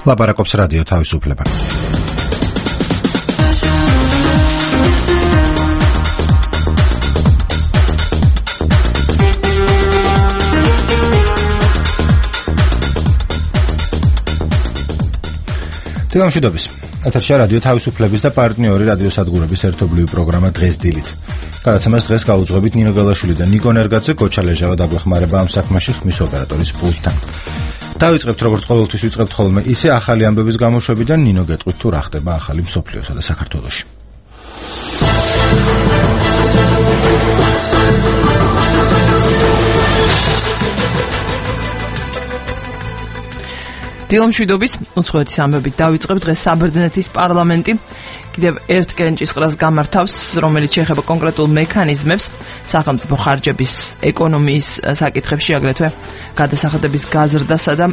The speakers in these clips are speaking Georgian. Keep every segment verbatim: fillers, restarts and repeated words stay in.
ლაპარაკობს რადიო თავისუფლება. დილამშვიდობის. ეთერშია რადიო თავისუფლების და პარტნიორი რადიოსადგურების ერთობლივი პროგრამა დღეს დილით. გადაცემას დღეს გაუძღვებით ნინო გელაშვილი და ნიკო ნერგაძე, გოჩა ლეჟავა დაგვეხმარება ამ საქმეში ხმის ოპერატორის პულტთან. დავიწყებთ როგორც ყოველთვის ვიწყებთ ხოლმე ისე ახალი ამბების გამოშვებიდან. ნინო, გეტყვით თუ რა ხდება ახალი მსოფლიოსა და საქართველოში. დილამშვიდობის უცხოეთის ამბებით დავიწყებთ. დღეს საბერძნეთის პარლამენტი კიდევ ერთ კენჭისყრას გამართავს, რომელიც შეეხება კონკრეტულ მექანიზმებს სახელმწიფო ხარჯების ეკონომიის საკითხებში, აგრეთვე გადასახადების გაზრდასა და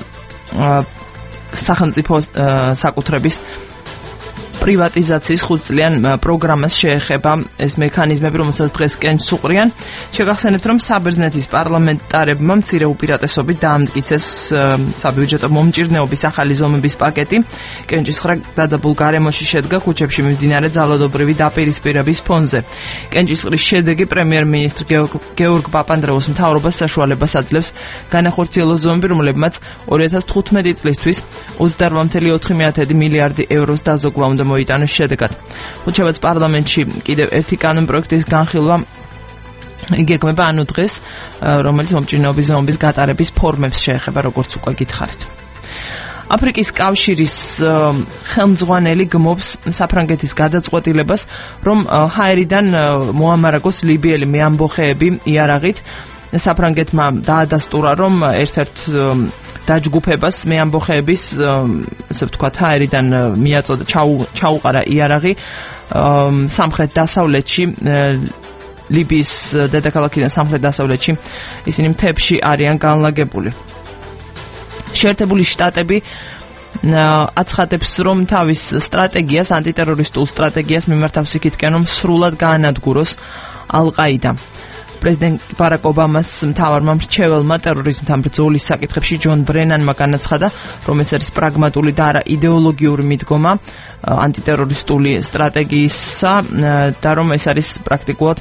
სახელმწიფო საკუთრების პრივატიზაციის ხუთწლიან პროგრამას შეეხება ეს მექანიზმები, რომელსაც დღეს კენჭს უყრიან. შეგახსენებთ, რომ საბერძნეთის პარლამენტარებმა მცირე უპირატესობით დაამტკიცეს საბიუჯეტო მომჭირნეობის ახალი ზომების პაკეტი. კენჭისყრა დაძაბულ გარემოში შედგა ქუჩებში მიმდინარე ძალადობრივი დაპირისპირების ფონზე. კენჭისყრის შედეგი პრემიერ-მინისტრ გეორგ პაპანდრეუს მთავრობას საშუალებას აძლევს განახორციელოს ზომები, რომლებმაც ორი ათას თხუთმეტი წლისთვის ოცდაორ virgulă ოთხი მილიარდი ევროს დაზოგვა უნდა მოიტანოს შედეგად. უჩვენებს პარლამენტში კიდევ ერთი კანონპროექტის განხილვა იგეგმება ანუ დღეს, რომელიც მომჭირნეობის ზომების გატარების ფორმებს შეეხება, როგორც უკვე გითხარით. აფრიკის კავშირის ხელმძღვანელი გმობს საფრანგეთის გადაწყვეტილებას, რომ ჰაერიდან მოამარაგოს ლიბიელი მეამბოხეები იარაღით. საფრანგეთმა დაადასტურა, რომ ერთ-ერთ დაჯგუფებას მეამბოხეების, ასე ვთქვათ, ჰაერიდან მიაწოდა ჩაუყარა იარაღი სამხრეთ დასავლეთში, ლიბიის დედაქალაქიდან სამხრეთ დასავლეთში ისინი მთებში არიან განლაგებული. შეერთებული შტატები აცხადებს, რომ თავის სტრატეგიას, ანტიტერორისტულ სტრატეგიას მიმართავს იქითკენ, რომ სრულად გაანადგუროს ალ-ყაიდა. პრეზიდენტ ბარაკ ობამას მთავარმა მრჩეველმა ტერორიზმთან ბრძოლის საკითხებში ჯონ ბრენანმა განაცხადა, რომ ეს არის პრაგმატული და არა იდეოლოგიური მიდგომა ანტიტერორისტული სტრატეგიისა და რომ ეს არის პრაქტიკულად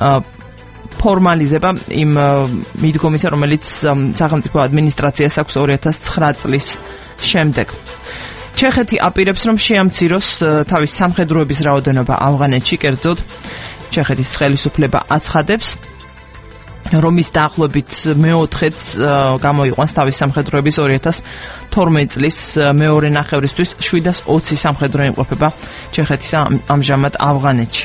ფორმალიზება იმ მიდგომისა, რომელიც სახელმწიფო ადმინისტრაციას აქვს ორი ათას ცხრა წლის შემდეგ. ჩეხეთი აპირებს, რომ შეამციროს თავის სამხედროების რაოდენობა ავღანეთში, კერძოდ ჩეხეთის ხელისუფლება აცხადებს, რომ ის დაახლოებით მეოთხედს გამოიყვანს თავის სამხედროების ორი ათას თორმეტი წლის მეორე ნახევრისთვის. შვიდას ოცი სამხედრო იმყოფება ჩეხეთის ამჟამად ავღანეთში.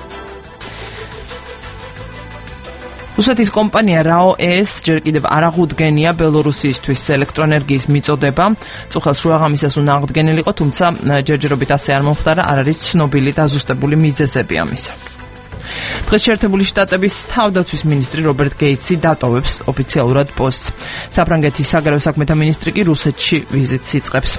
რუსეთის კომპანია რაო-ეს ჯერ კიდევ არ აღუდგენია ბელორუსიისთვის ელექტროენერგიის მიწოდება. წუხელს შუაღამისას უნდა აღდგენილიყო, თუმცა ჯერჯერობით ასე არ მომხდარა, არ არის ცნობილი დაზუსტებული მიზეზები ამისა. დღეს შეერთებული შტატების თავდაცვის მინისტრი რობერტ გეიტსი დატოვებს ოფიციალურად პოსტს. საფრანგეთის საგარეო საქმეთა მინისტრი კი რუსეთში ვიზიტს იწყებს.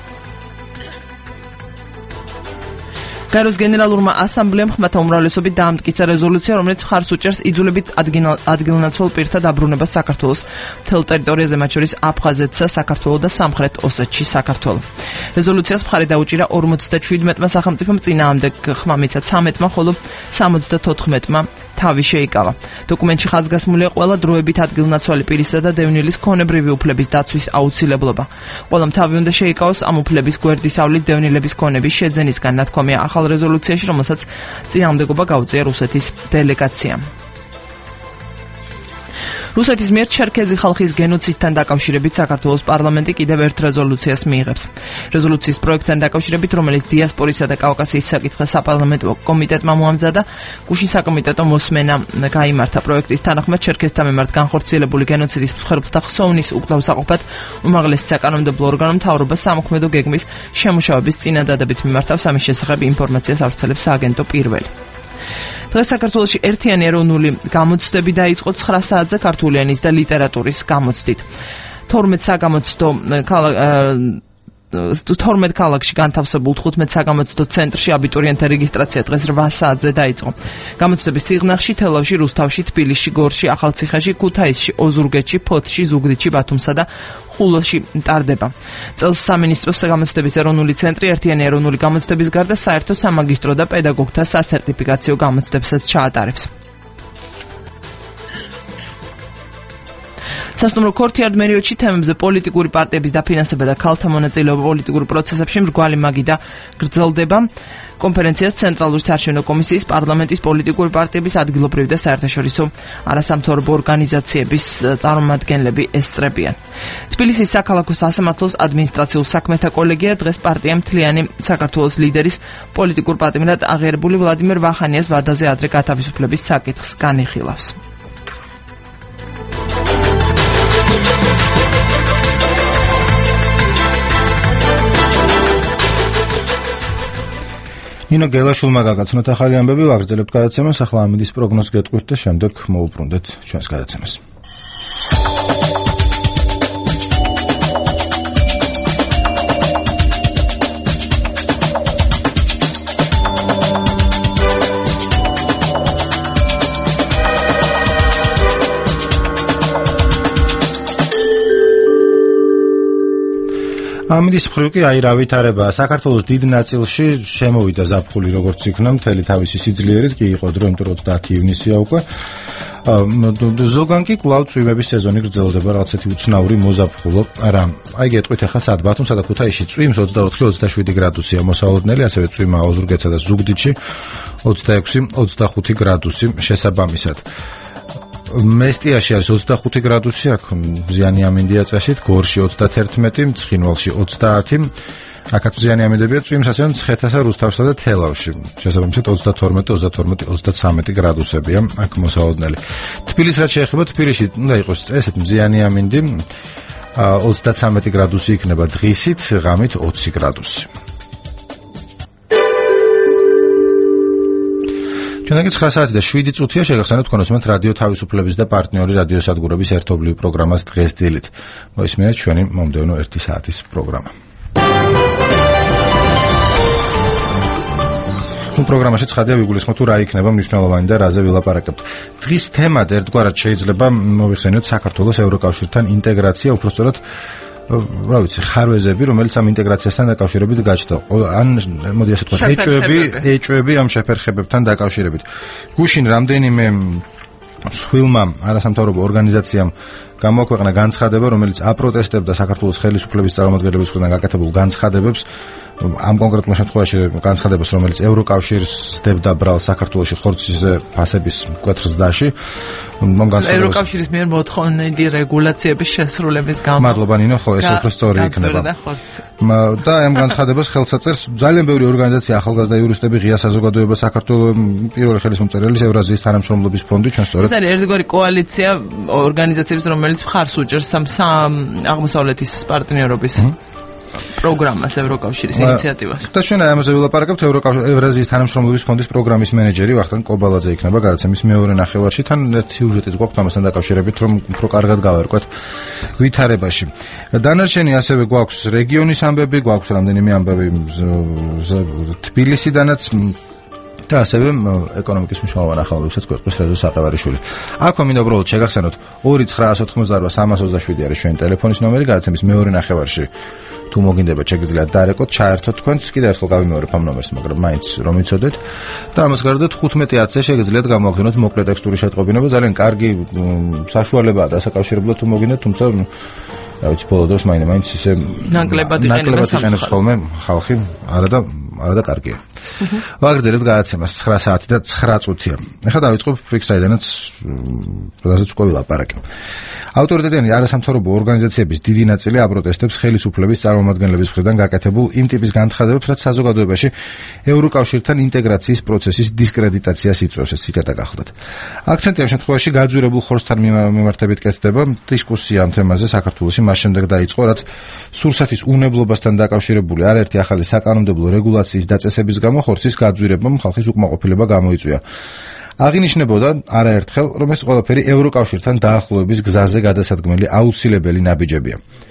გაეროს გენერალურმა ასამბლეამ ხმათა უმრავლესობით დაამტკიცა რეზოლუცია, რომელიც მხარს უჭერს იძულებით ადგილნაცვალ პირთა დაბრუნებას საქართველოს მთელ ტერიტორიაზე, მათ შორის აფხაზეთსა, საქართველოს და სამხრეთ ოსეთში საქართველო. რეზოლუციას მხარი დაუჭირა ორმოცდაშვიდმეტმა სახელმწიფომ, წინააღმდეგ ხმა მიცა ცამეტმა, ხოლო სამოცდათოთხმეტმა თავი შეიკავა. დოკუმენტში ხაზგასმულია ყველა დროებით ადგილნაცვალი პირისა და დევნილის ქონებრივი უფლების დაცვის აუცილებლობა. ყველამ თავი უნდა შეიკავოს ამ უფლების გვერდისავლით დევნილების ქონების შეძენისგან, ნათქვამია ახალ რეზოლუციაში, რომელსაც წინააღმდეგობა გაუწია რუსეთის დელეგაციამ. რუსეთის მიერ ჩერქეზი ხალხის გენოციდთან დაკავშირებით საქართველოს პარლამენტი კიდევ ერთ რეზოლუციას მიიღებს. რეზოლუციის პროექტთან დაკავშირებით, რომელიც დიასპორისა და კავკასიის საკითხთა საპარლამენტო კომიტეტმა მოამზადა, გუშინ საკომიტეტო მოსმენა გაიმართა. პროექტის თანახმად ჩერქეზთა მიმართ განხორციელებული გენოციდის მსხვერპლთა ხსოვნის უკვლავსაყოფად უმაღლესი საკანონმდებლო ორგანო მთავრობას სამოქმედო გეგმის შემუშავების წინადადებით მიმართავს. ამის შესახებ ინფორმაციას ავრცელებს სააგენტო პირველი. დღეს საქართველოში ერთიანი ეროვნული გამოცდები დაიწყო ცხრა საათზე ქართული ენის და ლიტერატურის გამოცდით. თორმეტ საგამოცდო თორმეტ ქალაქში განთავსებულ თხუთმეტ საგამოცდო ცენტრში აბიტურიენტთა რეგისტრაცია დღეს რვა საათზე დაიწყო. გამოცდების სიღნაღში თელავში, რუსთავში, თბილისში, გორში, ახალციხეში, ქუთაისში, ოზურგეთში, ფოთში, ზუგდიდში, ბათუმსა და ხულოში ტარდება. წელს სამინისტროს გამოცდების ეროვნული ცენტრი ერთიანი ეროვნული გამოცდების გარდა საერთო სამაგისტრო და პედაგოგთა სასერტიფიკაციო გამოცდებსაც ჩაატარებს. სასტუმრო ქორთიარდ მერიოდში თემებზე პოლიტიკური პარტიების დაფინანსება და ქალთა მონაწილეობა პოლიტიკურ პროცესებში მრგვალი მაგიდა გრძელდება. კონფერენციას ცენტრალური საარჩევნო კომისიის, პარლამენტის, პოლიტიკური პარტიების, ადგილობრივი და საერთაშორისო არასამთავრობო ორგანიზაციების წარმომადგენლები ესწრებიან. თბილისის საქალაქო სასამართლოს ადმინისტრაციულ საქმეთა კოლეგია დღეს პარტია მთლიანი საქართველოს ლიდერის პოლიტიკურ პატიმრად აღიარებული ვლადიმერ ვახანიას ვადაზე ადრე გათავისუფლების საკითხს განიხილავს. ნინო გელაშვილმა გაგაცნოთ ახალი ამბები, ვაგრძელებთ გადაცემას, ახლა ამინდის პროგნოზს გეტყვით და შემდეგ მოუბრუნდეთ ჩვენს გადაცემას. ამინდის მხრივ კი აი რა ვითარებაა. საქართველოს დიდ ნაწილში შემოვიდა ზაფხული როგორც იქნა, მთელი თავისი სიძლიერით კი იყო დრო, იმიტომ რომ ოცდაათი ივნისია უკვე. ზოგან კი კვლავ წვიმების სეზონი გრძელდება, რაღაცეთი უცნაური მოზაფხულო. არა, აი გეტყვით ახლა სად ბათუმსა და ქუთაისში წვიმს ოცდაოთხი ოცდაშვიდი გრადუსია მოსალოდნელი, ასევე წვიმა ოზურგეთსა და ზუგდიდში ოცდაექვსი ოცდახუთი გრადუსი შესაბამისად. მესტიაში არის ოცდახუთი გრადუსი, აქ მზიანი ამინდია წესით, გორში ოცდათერთმეტი, ცხინვალში ოცდაათი, აქაც მზიანი ამინდებია წვიმს, ასევე მცხეთასა და რუსთავსა და თელავში. შესაბამისად ოცდათორმეტი ოცდათორმეტი ოცდაცამეტი გრადუსებია აქ მოსალოდნელი. თბილისს რაც შეეხება, თბილისში უნდა იყოს წესით მზიანი ამინდი, ოცდაცამეტი გრადუსი იქნება დღისით, ღამით ოცი გრადუსი. ჩვენაგე ცხრა საათი და შვიდი წუთია შეგახსენებთ თქვენოსმენთ რადიო თავისუფლების და პარტნიორი რადიოსადგურების ერთობლივ პროგრამას დღეს დილით. მოისმინეთ ჩვენი მომდევნო ერთი საათის პროგრამა. ნუ პროგრამაში ცხადია ვიგულისხმოთ თუ რა იქნება მნიშვნელოვანი და რაზე ვილაპარაკებთ. დღის თემად ერთგვარად შეიძლება მოვიხსენიოთ საქართველოს ევროკავშირთან ინტეგრაცია, უпростоრად რა ვიცი, ხარვეზები, რომელიც ამ ინტეგრაციასთან დაკავშირებით გაჩნდა. ან მოდი ასე ვთქვათ, ეჭვები, ეჭვები ამ შეფერხებებთან დაკავშირებით. გუშინ რამდენიმე მსხვილმა არასამთავრობო ორგანიზაციამ გამოაქვეყნა განცხადება, რომელიც აპროტესტებდა საქართველოს ხელისუფლების წარმომადგენლების მხრიდან გაკეთებულ განცხადებებს. ამ კონკრეტულ შემთხვევაში განცხადებას, რომელიც ევროკავშირს სდებდა ბრალს საქართველოში ხორცისზე ფასების მკვეთრ ზრდაში. ევროკავშირის მიერ მოთხოვნილი რეგულაციების შესრულების გამო. მადლობა ნინო, ხო, ეს უფრო სწორი იქნება. და ამ განცხადებას ხელს აწერს ძალიან ბევრი ორგანიზაცია, ახალგაზრდა იურისტები, ღია საზოგადოება, საქართველოს პირველი ხელისმომწერელი, ევრაზიის თანამშრომლობის ფონდი, ჩვენ სწორედ. ეს არის ერთგვარი კოალიცია ორგანიზაციების, რომელიც მხარს უჭერს სამ აღმოსავლეთის პარტნიორობის პროგრამას, ევროკავშირის ინიციატივას. და ჩვენ ამაზე ვილაპარაკებთ. ევრაზიის თანამშრომლობის ფონდის პროგრამის მენეჯერი ვახტანგ კობალაძე იქნება გადაცემის მეორე ნახევარში. თან სიუჟეტიც გვაქვს ამასთან დაკავშირებით, რომ უფრო კარგად გავერკვეთ ვითარებაში. დანარჩენი ასევე გვაქვს რეგიონის ამბები, გვაქვს რამდენიმე ამბები თბილისიდანაც და ასევე ეკონომიკის მნიშვნელოვანი ახალობებსაც გვეწყვის რეზო საყევარიშვილი. აქვე მინდა უბრალოდ შეგახსენოთ ორი ცხრაას ოთხმოცდაარბა სამას ოცდაშვიდი არის ჩვენი ტელეფონის ნომერი გადაცემის მეორე ნახევარში. თუ მოგინდებათ შეგიძლიათ დაარეკოთ, ჩაერთოთ თქვენც, კიდევ ერთხელ გავიმეორებ ამ ნომერს, მაგრამ მაინც რომ იცოდეთ. და ამას გარდა თხუთმეტი ათზე შეგიძლიათ გამოგხსნათ მოკლე ტექსტური შეტყობინება, ძალიან კარგი საშუალებაა დასაკავშირებლად თუ მოგინდათ, თუმცა რა ვიცი, ბოლო დროს მაინც ისე ნაკლებად იყენებს ხოლმე ხალხი, არა და არა და კარგია. ვაგრძელებთ გადაცემას ცხრა საათი და ცხრა წუთია. ეხლა დავიწყებ ფიქსაიდანაც როდესაც უკვე ვილაპარაკე. ავტორიტეტიანი არასამთავრობო ორგანიზაციების დიდი ნაწილი აპროტესტებს ხელისუფლების წარმომადგენლების მხრიდან გაკეთებულ იმ ტიპის განცხადებებს, რაც საზოგადოებაში ევროკავშირთან ინტეგრაციის პროცესის დისკრედიტაციას იწვევს, ეს ციტატა გახლდათ. აქცენტი ამ შემთხვევაში გაძვირებულ ხორცთან მიმართებით კეთდება. დისკუსია ამ თემაზე საქართველოში მას შემდეგ დაიწყო, რაც სურსათის უნებლობასთან დაკავშირებული არაერთი ახალი საკანონმდებლო რეგულაციის დაწესების გამო ხორცის გაძვირებამ ხალხის უკმაყოფილება გამოიწვია. აღინიშნებოდა არაერთხელ, რომ ეს ყველაფერი ევროკავშირთან დაახლოების გზაზე გადასადგმელი აუცილებელი ნაბიჯებია.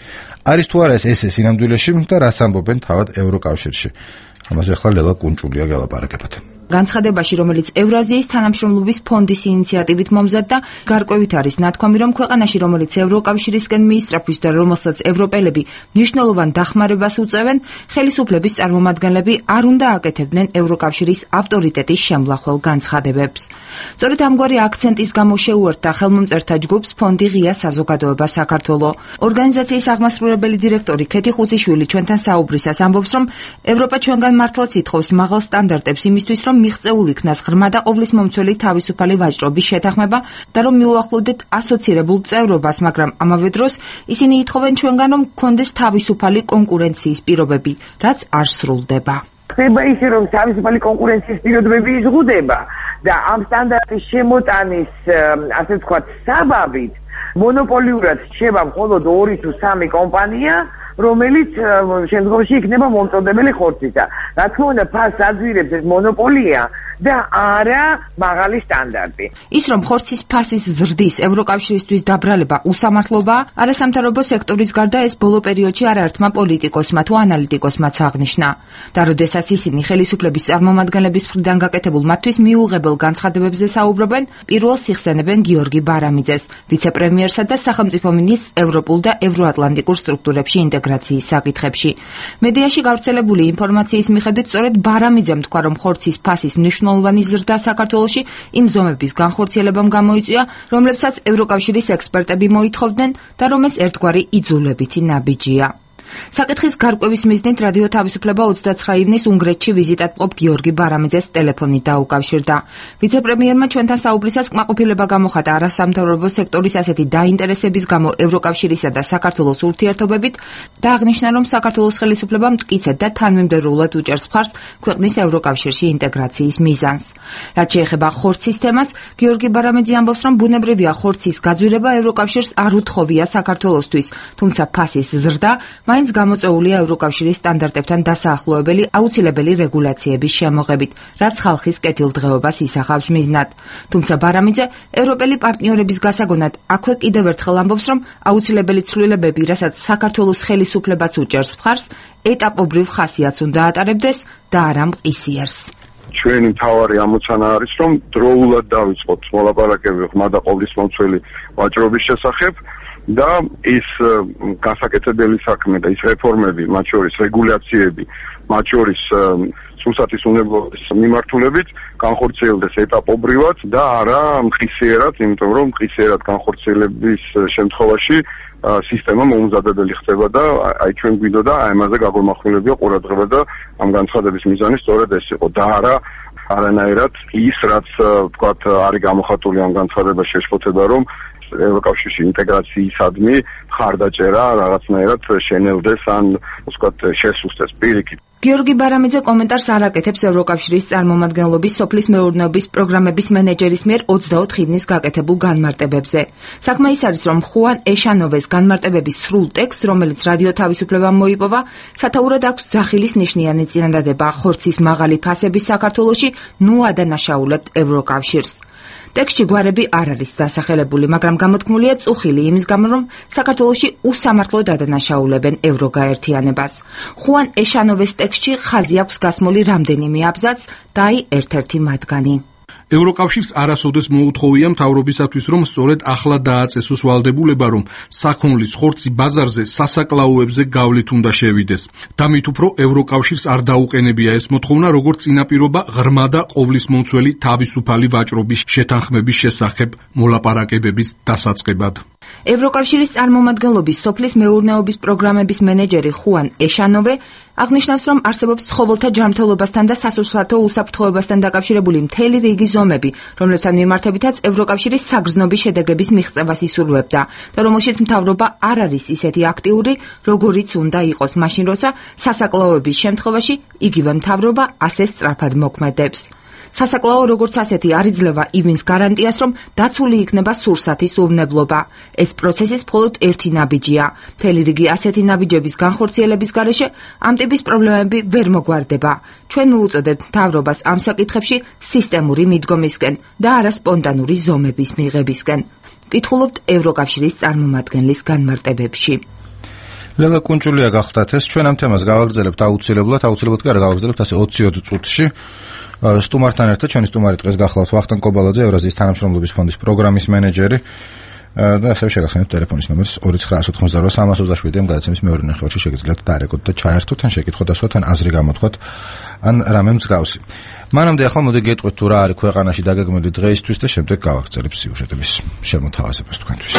არის თუ არა ეს სინამდვილეში და რას ამბობენ თავად ევროკავშირში. ამაზე ახლა ლელა კუნჭულია გელაპარაკებთ. განცხადებაში, რომელიც ევრაზიის თანამშრომლობის ფონდის ინიციატივით მომზადდა, გარკვევით არის ნათქვამი, რომ ქვეყანაში, რომელიც ევროკავშირისკენ მიისწრაფვის და რომელსაც ევროპელები მნიშვნელოვან დახმარებას უწევენ, ხელისუფლების წარმომადგენლები არ უნდა აკეთებდნენ ევროკავშირის ავტორიტეტის შემლახველ განცხადებებს. სწორედ ამგვარი აქცენტის გამო შეუერთდა ხელმომწერთა ჯგუფს ფონდი ღია საზოგადოება საქართველო. ორგანიზაციის აღმასრულებელი დირექტორი ქეთი ხუციშვილი ჩვენთან საუბრისას ამბობს, რომ ევროპა ჩვენგან მართლაც ითხოვს მაღალ სტანდარტებს იმისთვის, რომ მიღწეულ იქნას ღრმა და ყოვლის მომცველი თავისუფალი ვაჭრობის შეთანხმება და რომ მიუახლოვდეთ ასოცირებულ წევრობას, მაგრამ ამავე დროს ისინი ითხოვენ ჩვენგან, რომ გქონდეს თავისუფალი კონკურენციის პირობები, რაც არ სრულდება. ხდება ისე, რომ თავისუფალი კონკურენციის პირობები იზღუდება და ამ სტანდარტის შემოტანის, ასე ვთქვათ, საბაბით მონოპოლიურად რჩება მხოლოდ ორი თუ სამი კომპანია, რომელიც შემდგომში იქნება მომწოდებელი ხორცისა. რა თქმა უნდა, ფასს აძვირებს ეს მონოპოლია და არა მაღალი სტანდარტი. ის, რომ ხორცის ფასის ზრდის ევროკავშირისთვის დაბრალება უსამართლობაა, არასამთავრობო სექტორის გარდა ეს ბოლო პერიოდში არაერთმა პოლიტიკოსმა თუ ანალიტიკოსმაც აღნიშნა. და როდესაც ისინი ხელისუფლების წარმომადგენლების მხრიდან გაკეთებულ მათთვის მიუღებელ განცხადებებზე საუბრობენ, პირველ სიხსენებენ გიორგი ბარამიძეს, ვიცე-პრემიერსა და სახელმწიფო მინისტრს ევროპულ და ევროატლანტიკურ სტრუქტურებში ინტეგრაციის საკითხებში. მედიაში გავრცელებული ინფორმაციის მიხედვით, სწორედ ბარამიძემ თქვა, რომ ხორცის ფასის მნიშვნელოვანი ზრდა საქართველოში იმ ზომების განხორციელებამ გამოიწვია, რომლებსაც ევროკავშირის ექსპერტები მოითხოვდნენ და რომ ეს ერთგვარი იძულებითი ნაბიჯია. საკითხის გარკვევის მიზნით რადიო თავისუფლება ოცდაცხრა ივნის უნგრეთში ვიზიტად მყოფ გიორგი ბარამიძეს ტელეფონით დაუკავშირდა. ვიცე-პრემიერმა ჩვენთან საუბრისას კმაყოფილება გამოხატა არასამთავრობო სექტორის ასეთი დაინტერესების გამო ევროკავშირისა და საქართველოს ურთიერთობებით და აღნიშნა, რომ საქართველოს ხელისუფლება მტკიცედ და თანმიმდევრულად უჭერს მხარს ქვეყნის ევროკავშირში ინტეგრაციის მიზანს. რაც შეეხება ხორცის თემას, გიორგი ბარამიძე ამბობს, რომ ბუნებრივია ხორცის გაძვირება ევროკავშირს არ უთხოვია საქართველოსთვის, თუმცა ფასის ზრდა მაინც გამოწვეულია ევროკავშირის სტანდარტებთან დასაახლოებელი აუცილებელი რეგულაციების შემოღებით, რაც ხალხის კეთილდღეობას ისახავს მიზნად. თუმცა ბარამიძე ევროპელი პარტნიორების გასაგონად აქვე კიდევ ერთხელ ამბობს, რომ აუცილებელი ცვლილებები, რასაც საქართველოს ხელისუფლებაც უჭერს მხარს, ეტაპობრივ ხასიათს უნდა ატარებდეს და არა მყისიერს. ჩვენი მთავარი ამოცანა არის, რომ დროულად დავიწყოთ მოლაპარაკებები ღრმა და ყოვლის მომცველი ვაჭრობის შესახებ და ის გასაკეთებელი საქმე და ის რეფორმები, მათ შორის რეგულაციები, მათ შორის სულსათის უნებლობის მიმართულებით განხორციელდეს ეტაპობრივად და არა მყისიერად, იმიტომ რომ მყისიერად განხორციელების შემთხვევაში სისტემა მოუმზადებელი ხდება და აი ჩვენ გვინდოდა აი ამაზე გაგულმახვილებია ყურადღება და ამ განცხადების მიზანი სწორედ ეს იყო და არა არანაირად ის, რაც ვთქვათ არის გამოხატული ამ განცხადებაში შეშფოთება, რომ ევროკავშირში ინტეგრაციისადმი ხარდაჭერა რაღაცნაირად შენელდეს ან ვთქვათ შესუსტეს პირიქით. გიორგი ბარამიძე კომენტარს არ აკეთებს ევროკავშირის წარმომადგენლობის სოფლის მეურნეობის პროგრამების მენეჯერის მიერ ოცდაოთხ ივნის გაკეთებულ განმარტებებზე. საქმე ის არის, რომ ხუან ეშანოვეს განმარტებების სრულ ტექსტს, რომელიც რადიო თავისუფლებამ მოიპოვა, სათაურად აქვს ძახილის ნიშნიანი წინადადება ხორცის მაღალი ფასების საქართველოში, ნუ ადანაშაულებთ ევროკავშირს. ტექსტში გვარები არ არის დასახელებული, მაგრამ გამოთქმულია წუხილი იმის გამო, რომ საქართველოში უსამართლოდ ადანაშაულებენ ევროგაერთიანებას. ხუან ეშანოვეს ტექსტში ხაზი აქვს გასმული რამდენიმე აბზაცს და აი ერთ-ერთი მათგანი. ევროკავშირს არასოდეს მოუთხოვია მთავრობისათვის, რომ სწორედ ახლა დააწესოს ვალდებულება, რომ საქონლის ხორცი ბაზარზე სასაკლაოებზე გავლით უნდა შევიდეს. და მით უფრო ევროკავშირს არ დაუყენებია ეს მოთხოვნა, როგორც წინაპირობა ღრმა და ყოვლისმომცველი თავისუფალი ვაჭრობის შეთანხმების შესახებ მოლაპარაკებების დასაწყებად. ევროკავშირის წარმომადგენლობის სოფლის მეურნეობის პროგრამების მენეჯერი ხუან ეშანოვე აღნიშნავს, რომ არსებობს ცხოველთა ჯანმრთელობასთან და სასურსათო უსაფრთხოებასთან დაკავშირებული მთელი რიგი ზომები, რომლებთან მიმართებითაც ევროკავშირის საგრძნობი შედეგების მიღწევას ისურვებდა და რომელშიც მთავრობა არ არის ისეთი აქტიური, როგორიც უნდა იყოს მაშინ, როცა სასაკლაოების შემთხვევაში იგივე მთავრობა ასე სწრაფად მოქმედებს. სასაკლაო როგორც ასეთი არ იძლევა ივნის გარანტიას, რომ დაცული იქნება სურსათის უვნებლობა. ეს პროცესის მხოლოდ ერთი ნაბიჯია. მთელი რიგი ასეთი ნაბიჯების განხორციელების გარეშე ამ ტიპის პრობლემები ვერ მოგვარდება. ჩვენ მოვუწოდებთ მთავრობას ამ საკითხებში სისტემური მიდგომისკენ და არა სპონტანური ზომების მიღებისკენ. ვკითხულობთ ევროკავშირის წარმომადგენლის განმარტებებში. ლელა კუნჭულია გახდათ ეს ჩვენ ამ თემას გავაგრძელებთ აუცილებლად, აუცილებლად კი არა გავაგრძელებთ ასე ოცი ოცი წუთში. სტუმართან ერთად ჩვენი სტუმარი დღეს გახლავთ ვახტანგ კობალაძე, ევრაზიის თანამშრომლობის ფონდის პროგრამის მენეჯერი. და ასევე შეგახსენებთ ტელეფონის ნომერს ორი ცხრა ათი ოთხ სამას ოცდაშვიდი ამ გადაცემის მეორე ნახევარში შეგიძლიათ დაარეკოთ და ჩაერთოთ, ან შეკითხოთ ასვათ, ან აზრი გამოთქვათ, ან რამე მსგავსი. მანამდე ახლა მოდი გეტყვით თუ რა არის ქვეყანაში დაგეგმილი დღეისთვის და შემდეგ გავაგრძელებ სიუჟეტების შემოთავაზებას თქვენთვის.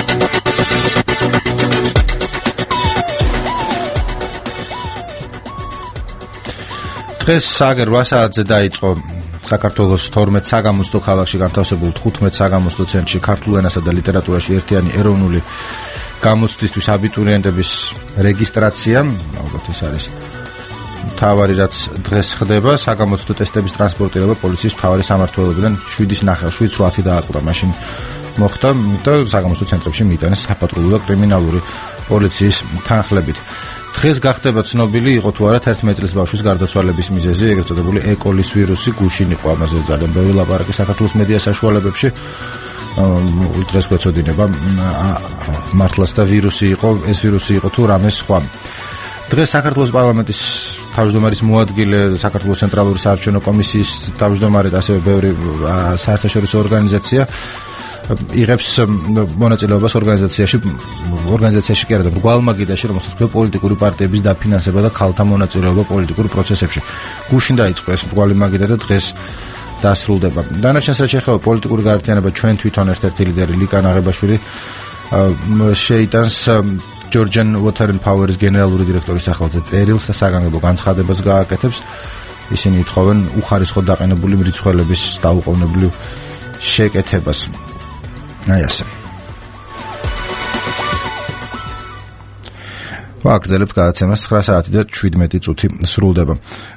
დღეს საგერ რვა საათზე დაიწყო საქართველოს თორმეტ საგამოცდო ქალაქში განთავსებულ თხუთმეტ საგამოცდო ცენტრში ქართულ ენასა და ლიტერატურაში ერთიანი ეროვნული გამოცდისთვის აბიტურიენტების რეგისტრაცია. ალბათ ეს არის მთავარი რაც დღეს ხდება. საგამოცდო ტესტების ტრანსპორტირება პოლიციის მთავარი სამმართველოებიდან შვიდის ნახევარ შვიდს რვათი დააკვირა. მაშინ მოხდა და საგამოცდო ცენტრებში მიიტანეს საპატრულო და კრიმინალური პოლიციის თანხლებით. დღეს გახდება ცნობილი იყო თუ არა თერთმეტ წლის ბავშვის გარდაცვალების მიზეზი, ეგრეთ წოდებული ეკოლის ვირუსი გუშინ იყო ამაზე ძალიან ბევრი ლაპარაკი საქართველოს მედია საშუალებებში. დღეს გვეცოდინება მართლაც და ვირუსი იყო, ეს ვირუსი იყო თუ რამე სხვა. დღეს საქართველოს პარლამენტის თავმჯდომარის მოადგილე, საქართველოს ცენტრალური საარჩევნო კომისიის თავმჯდომარე და ასევე ბევრი საერთაშორისო ორგანიზაცია იღებს მონაწილეობას ორგანიზაციაში ორგანიზაციაში კი არა და მრგვალმაგიდაში, რომელსაც ქვია პოლიტიკური პარტიების დაფინანსება და ქალთა მონაწილეობა პოლიტიკურ პროცესებში. გუშინ დაიწყო ეს მრგვალი მაგიდა და დღეს დასრულდება. დანარჩენს რაც შეეხება პოლიტიკური გაერთიანება, ჩვენ თვითონ ერთ-ერთი ლიდერი ლიკა ნაღებაშვილი შეიტანს Georgian Water and Power-ის გენერალური დირექტორის სახელზე წერილს და საგანგებო განცხადებას გააკეთებს. ისინი ითხოვენ უხარისხოდ დაყენებული მრიცხველების დაუყოვნებლივ შეკეთებას. აი ასე. ვაგრძელებთ გადაცემას ცხრა საათი და შვიდმეტი წუთი სრულდება.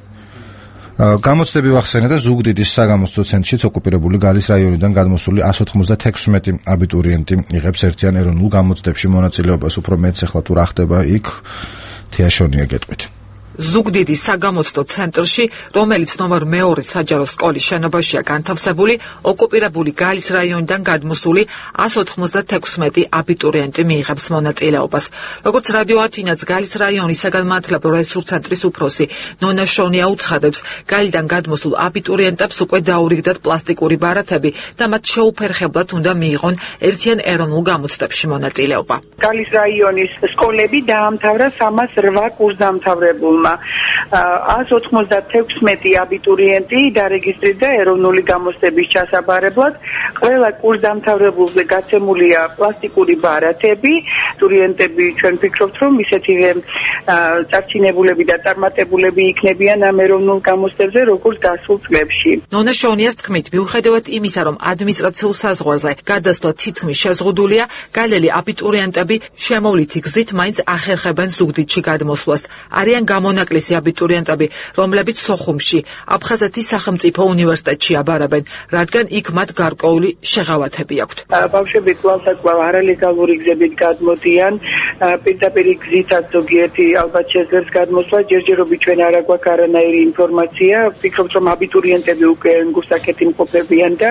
გამოცდები ვახსენე და ზუგდიდის საგამოცდო ცენტრშიც ოკუპირებული გალის რაიონიდან გადმოსული εκατს ოცდაექვსმეტი აბიტურიენტი იღებს ერთიან ეროვნულ გამოცდებში მონაწილეობას. უფრო მეც ახლა თუ რა ხდება იქ თეაშონია გეტყვით. ზუგდიდის საგამოცდო ცენტრში, რომელიც ნომერ მეორე საჯარო სკოლის შენობაშია განთავსებული, ოკუპირებული გალის რაიონიდან გადმოსული εκατს ოცდაექვსმეტი აბიტურიენტი მიიღებს მონაწილეობას. როგორც რადიო ათინაც გალის რაიონის საგანმანათლებლო რესურს-ცენტრის უფროსი ნონა შონია უცხადებს, გალიდან გადმოსულ აბიტურიენტებს უკვე დაურიგდათ პლასტიკური ბარათები და მათ შეუფერხებლად უნდა მიიღონ ერთიან ეროვნულ გამოცდებში მონაწილეობა. გალის რაიონის სკოლები დაამთავრა სამას რვა კურსდამთავრებულმა. εκατს ოცდაექვსმეტი აბიტურიენტი დარეგისტრირდა ეროვნული გამოცდების ჩასაბარებლად. ყველა კურსდამთავრებულზე გაცემულია პლასტიკური ბარათები. აბიტურიენტები ჩვენ ვფიქრობთ, რომ ისეთივე წარჩინებულები და წარმატებულები იქნებიან ამ ეროვნულ გამოცდებზე, როგორც გასულ წლებში. ნონა შონიას თქმით, მიუხედავად იმისა, რომ ადმინისტრაციულ საზღვარზე გადასვლა თითქმის შეზღუდულია, გალელი აბიტურიენტები შემოვლითი გზით მაინც ახერხებენ ზუგდიდში გადმოსვლას. არიან გამონაკლისი აბიტურიენტები, რომლებიც სოხუმში, აფხაზეთის სახელმწიფო უნივერსიტეტში აბარებენ, რადგან იქ მათ გარკვეული შეღავათები აქვთ. ბავშვები კვლავ-საკვლავ არალეგალური გზებით გადმოდიან, პირდაპირ გზითაც ზოგიერთი ალბათ შეძლებს გადმოსვლა, ჯერჯერობით ჩვენ არ აგვაქვს არანაირი ინფორმაცია. ვფიქრობთ, რომ აბიტურიენტები უკვე გუსაკეთი მყოფებიან და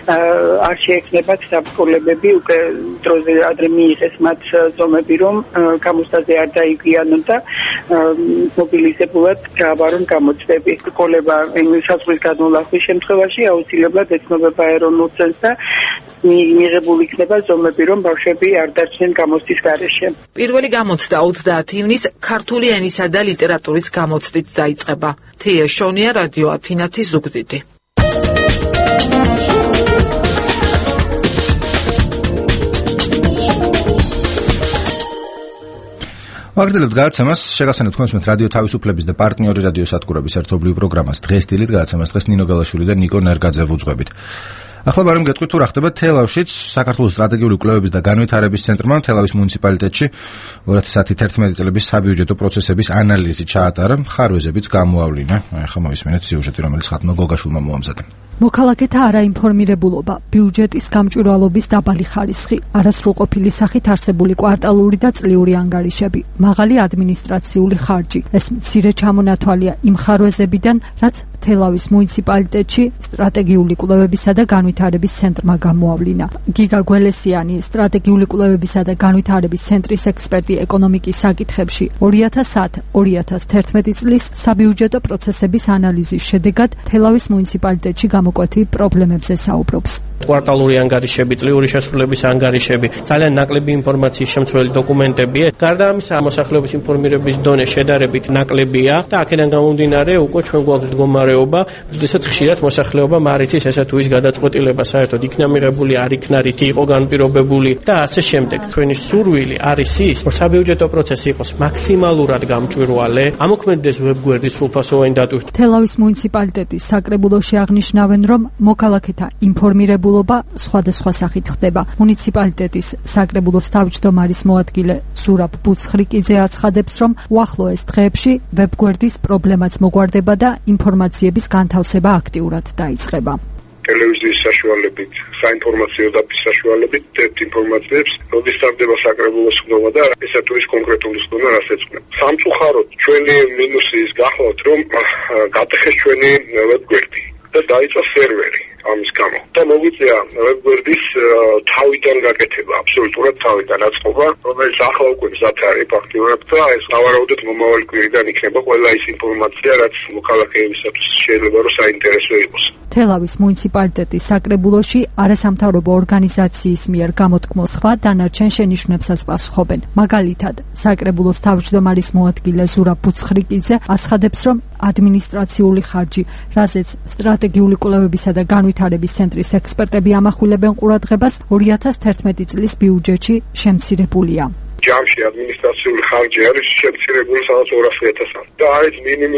არ შეექმნებათ საბკოლებები, უკვე დროზე ადრე მიიღეს მათ ზომები, რომ გამოცდაზე არ დაიგვიანონ და მობილიზებულად გააბარონ გამოცდები. სკოლება საზღვრის გადმოლახვის შემთხვევაში აუცილებლად ეცნობება ეროვნულ ცენტრს და მიღებული იქნება ზომები, რომ ბავშვები არ დარჩნენ გამოცდის გარეშე. პირველი გამოცდა ოცდაათი ივნისს ქართული ენისა და ლიტერატურის გამოცდით დაიწყება. თეა შონია, რადიო ათინათი, ზუგდიდი. ვაგრძელებთ გადაცემას, შეგახსენებთ თქვენს მე რადიო თავისუფლების და პარტნიორი რადიო სადგურების ერთობლივ პროგრამას დღეს დილით გადაცემას დღეს ნინო გელაშვილი და ნიკო ნერგაძე ვუძღვებით. ახლა ბარემ გეტყვით თუ რა ხდება თელავშიც. საქართველოს სტრატეგიული კვლევების და განვითარების ცენტრმა თელავის მუნიციპალიტეტში ორი ათი ათი წლების საბიუჯეტო პროცესების ანალიზი ჩაატარა, ხარვეზებიც გამოავლინა. ახლა მოვისმენთ სიუჟეტი, რომელიც ხათნო გოგაშვილმა მოამზადა. მოქალაქეთა არაინფორმირებულობა, ბიუჯეტის გამჭვირვალობის დაბალი ხარისხი, არასრულყოფილი სახით არსებული კვარტალური და წლიური ანგარიშები, მაღალი ადმინისტრაციული ხარჯი. ეს მცირე ჩამონათვალია იმ ხარვეზებიდან, რაც თელავის მუნიციპალიტეტში სტრატეგიული კვლევებისა და განვითარების ცენტრმა გამოავლინა. გიგა გველესიანი, სტრატეგიული კვლევებისა და განვითარების ცენტრის ექსპერტი ეკონომიკის საკითხებში ორი ათას ათ ორი ათას თერთმეტი წლის საბიუჯეტო პროცესების ანალიზის შედეგად თელავის მუნიციპალიტეტში გამოკვეთილ პრობლემებზე საუბრობს. კვარტალური ანგარიშები, წლიური შესრულების ანგარიშები, ძალიან ნაკლები ინფორმაციის შემცველი დოკუმენტებია. გარდა ამისა, მოსახლეობის ინფორმირების დონე შედარებით ნაკლებია და აქედან გამომდინარე უკვე ჩვენ გვაქვს მდგომარეობა, როდესაც ხშირად მოსახლეობა მარიცის ესა თუ ის გადაწყვეტილება საერთოდ იქნა მიღებული, არ იქნა, რითი იყო განპირობებული და ასე შემდეგ. ჩვენი სურვილი არის ის, რომ საბიუჯეტო პროცესი იყოს მაქსიმალურად გამჭვირვალე, ამოქმედდეს ვებგვერდის სრულფასოვანი დატვირთვა. თელავის მუნიციპალიტეტის საკრებულოში აღნიშნავენ, რომ მოქალაქეთა ინფორმირებულობა სხვადასხვა სახით ხდება. მუნიციპალიტეტის საკრებულოს თავმჯდომარის მოადგილე ზურაბ ბუცხრიკიძე აცხადებს, რომ უახლოეს დღეებში ვებგვერდის პრობლემაც მოგვარდება და ინფორმაციების განთავსება აქტიურად დაიწყება. ტელევიზიის საშუალებით, საინფორმაციო დაფის საშუალებით ერთ ინფორმაციებს, როდის სტარდება საკრებულოს ხდომა და ესა თუ ის კონკრეტული ხდომა რას ეძღვნება. სამწუხაროდ ჩვენი მინუსი ის გახლავთ, რომ გატეხეს ჩვენი ვებგვერდი და დაიწყო სერვერი ამის გამო. და მოგვიწია ვებგვერდის თავიდან გაკეთება, აბსოლუტურად თავიდან აწყობა, რომელიც ახლა უკვე მზად არის ფაქტიურად და ეს ავარაუდეთ მომავალი კვირიდან იქნება ყველა ის ინფორმაცია, რაც მოქალაქეებისათვის შეიძლება რომ საინტერესო იყოს. თელავის მუნიციპალიტეტის საკრებულოში არასამთავრობო ორგანიზაციის მიერ გამოთქმულ სხვა დანარჩენ შენიშვნებსაც პასუხობენ. მაგალითად, საკრებულოს თავმჯდომარის მოადგილე ზურაბ ბუცხრიკიძე აცხადებს, რომ ადმინისტრაციული ხარჯი, რაზეც სტრატეგიული კვლევებისა და განვითარების ცენტრის ექსპერტები ამახვილებენ ყურადღებას, ორი ათას თერთმეტი წლის ბიუჯეტში შემცირებულია. ჯამში ადმინისტრაციული ხარჯი არის შემცირებული სადაც ორასი ათასად და არის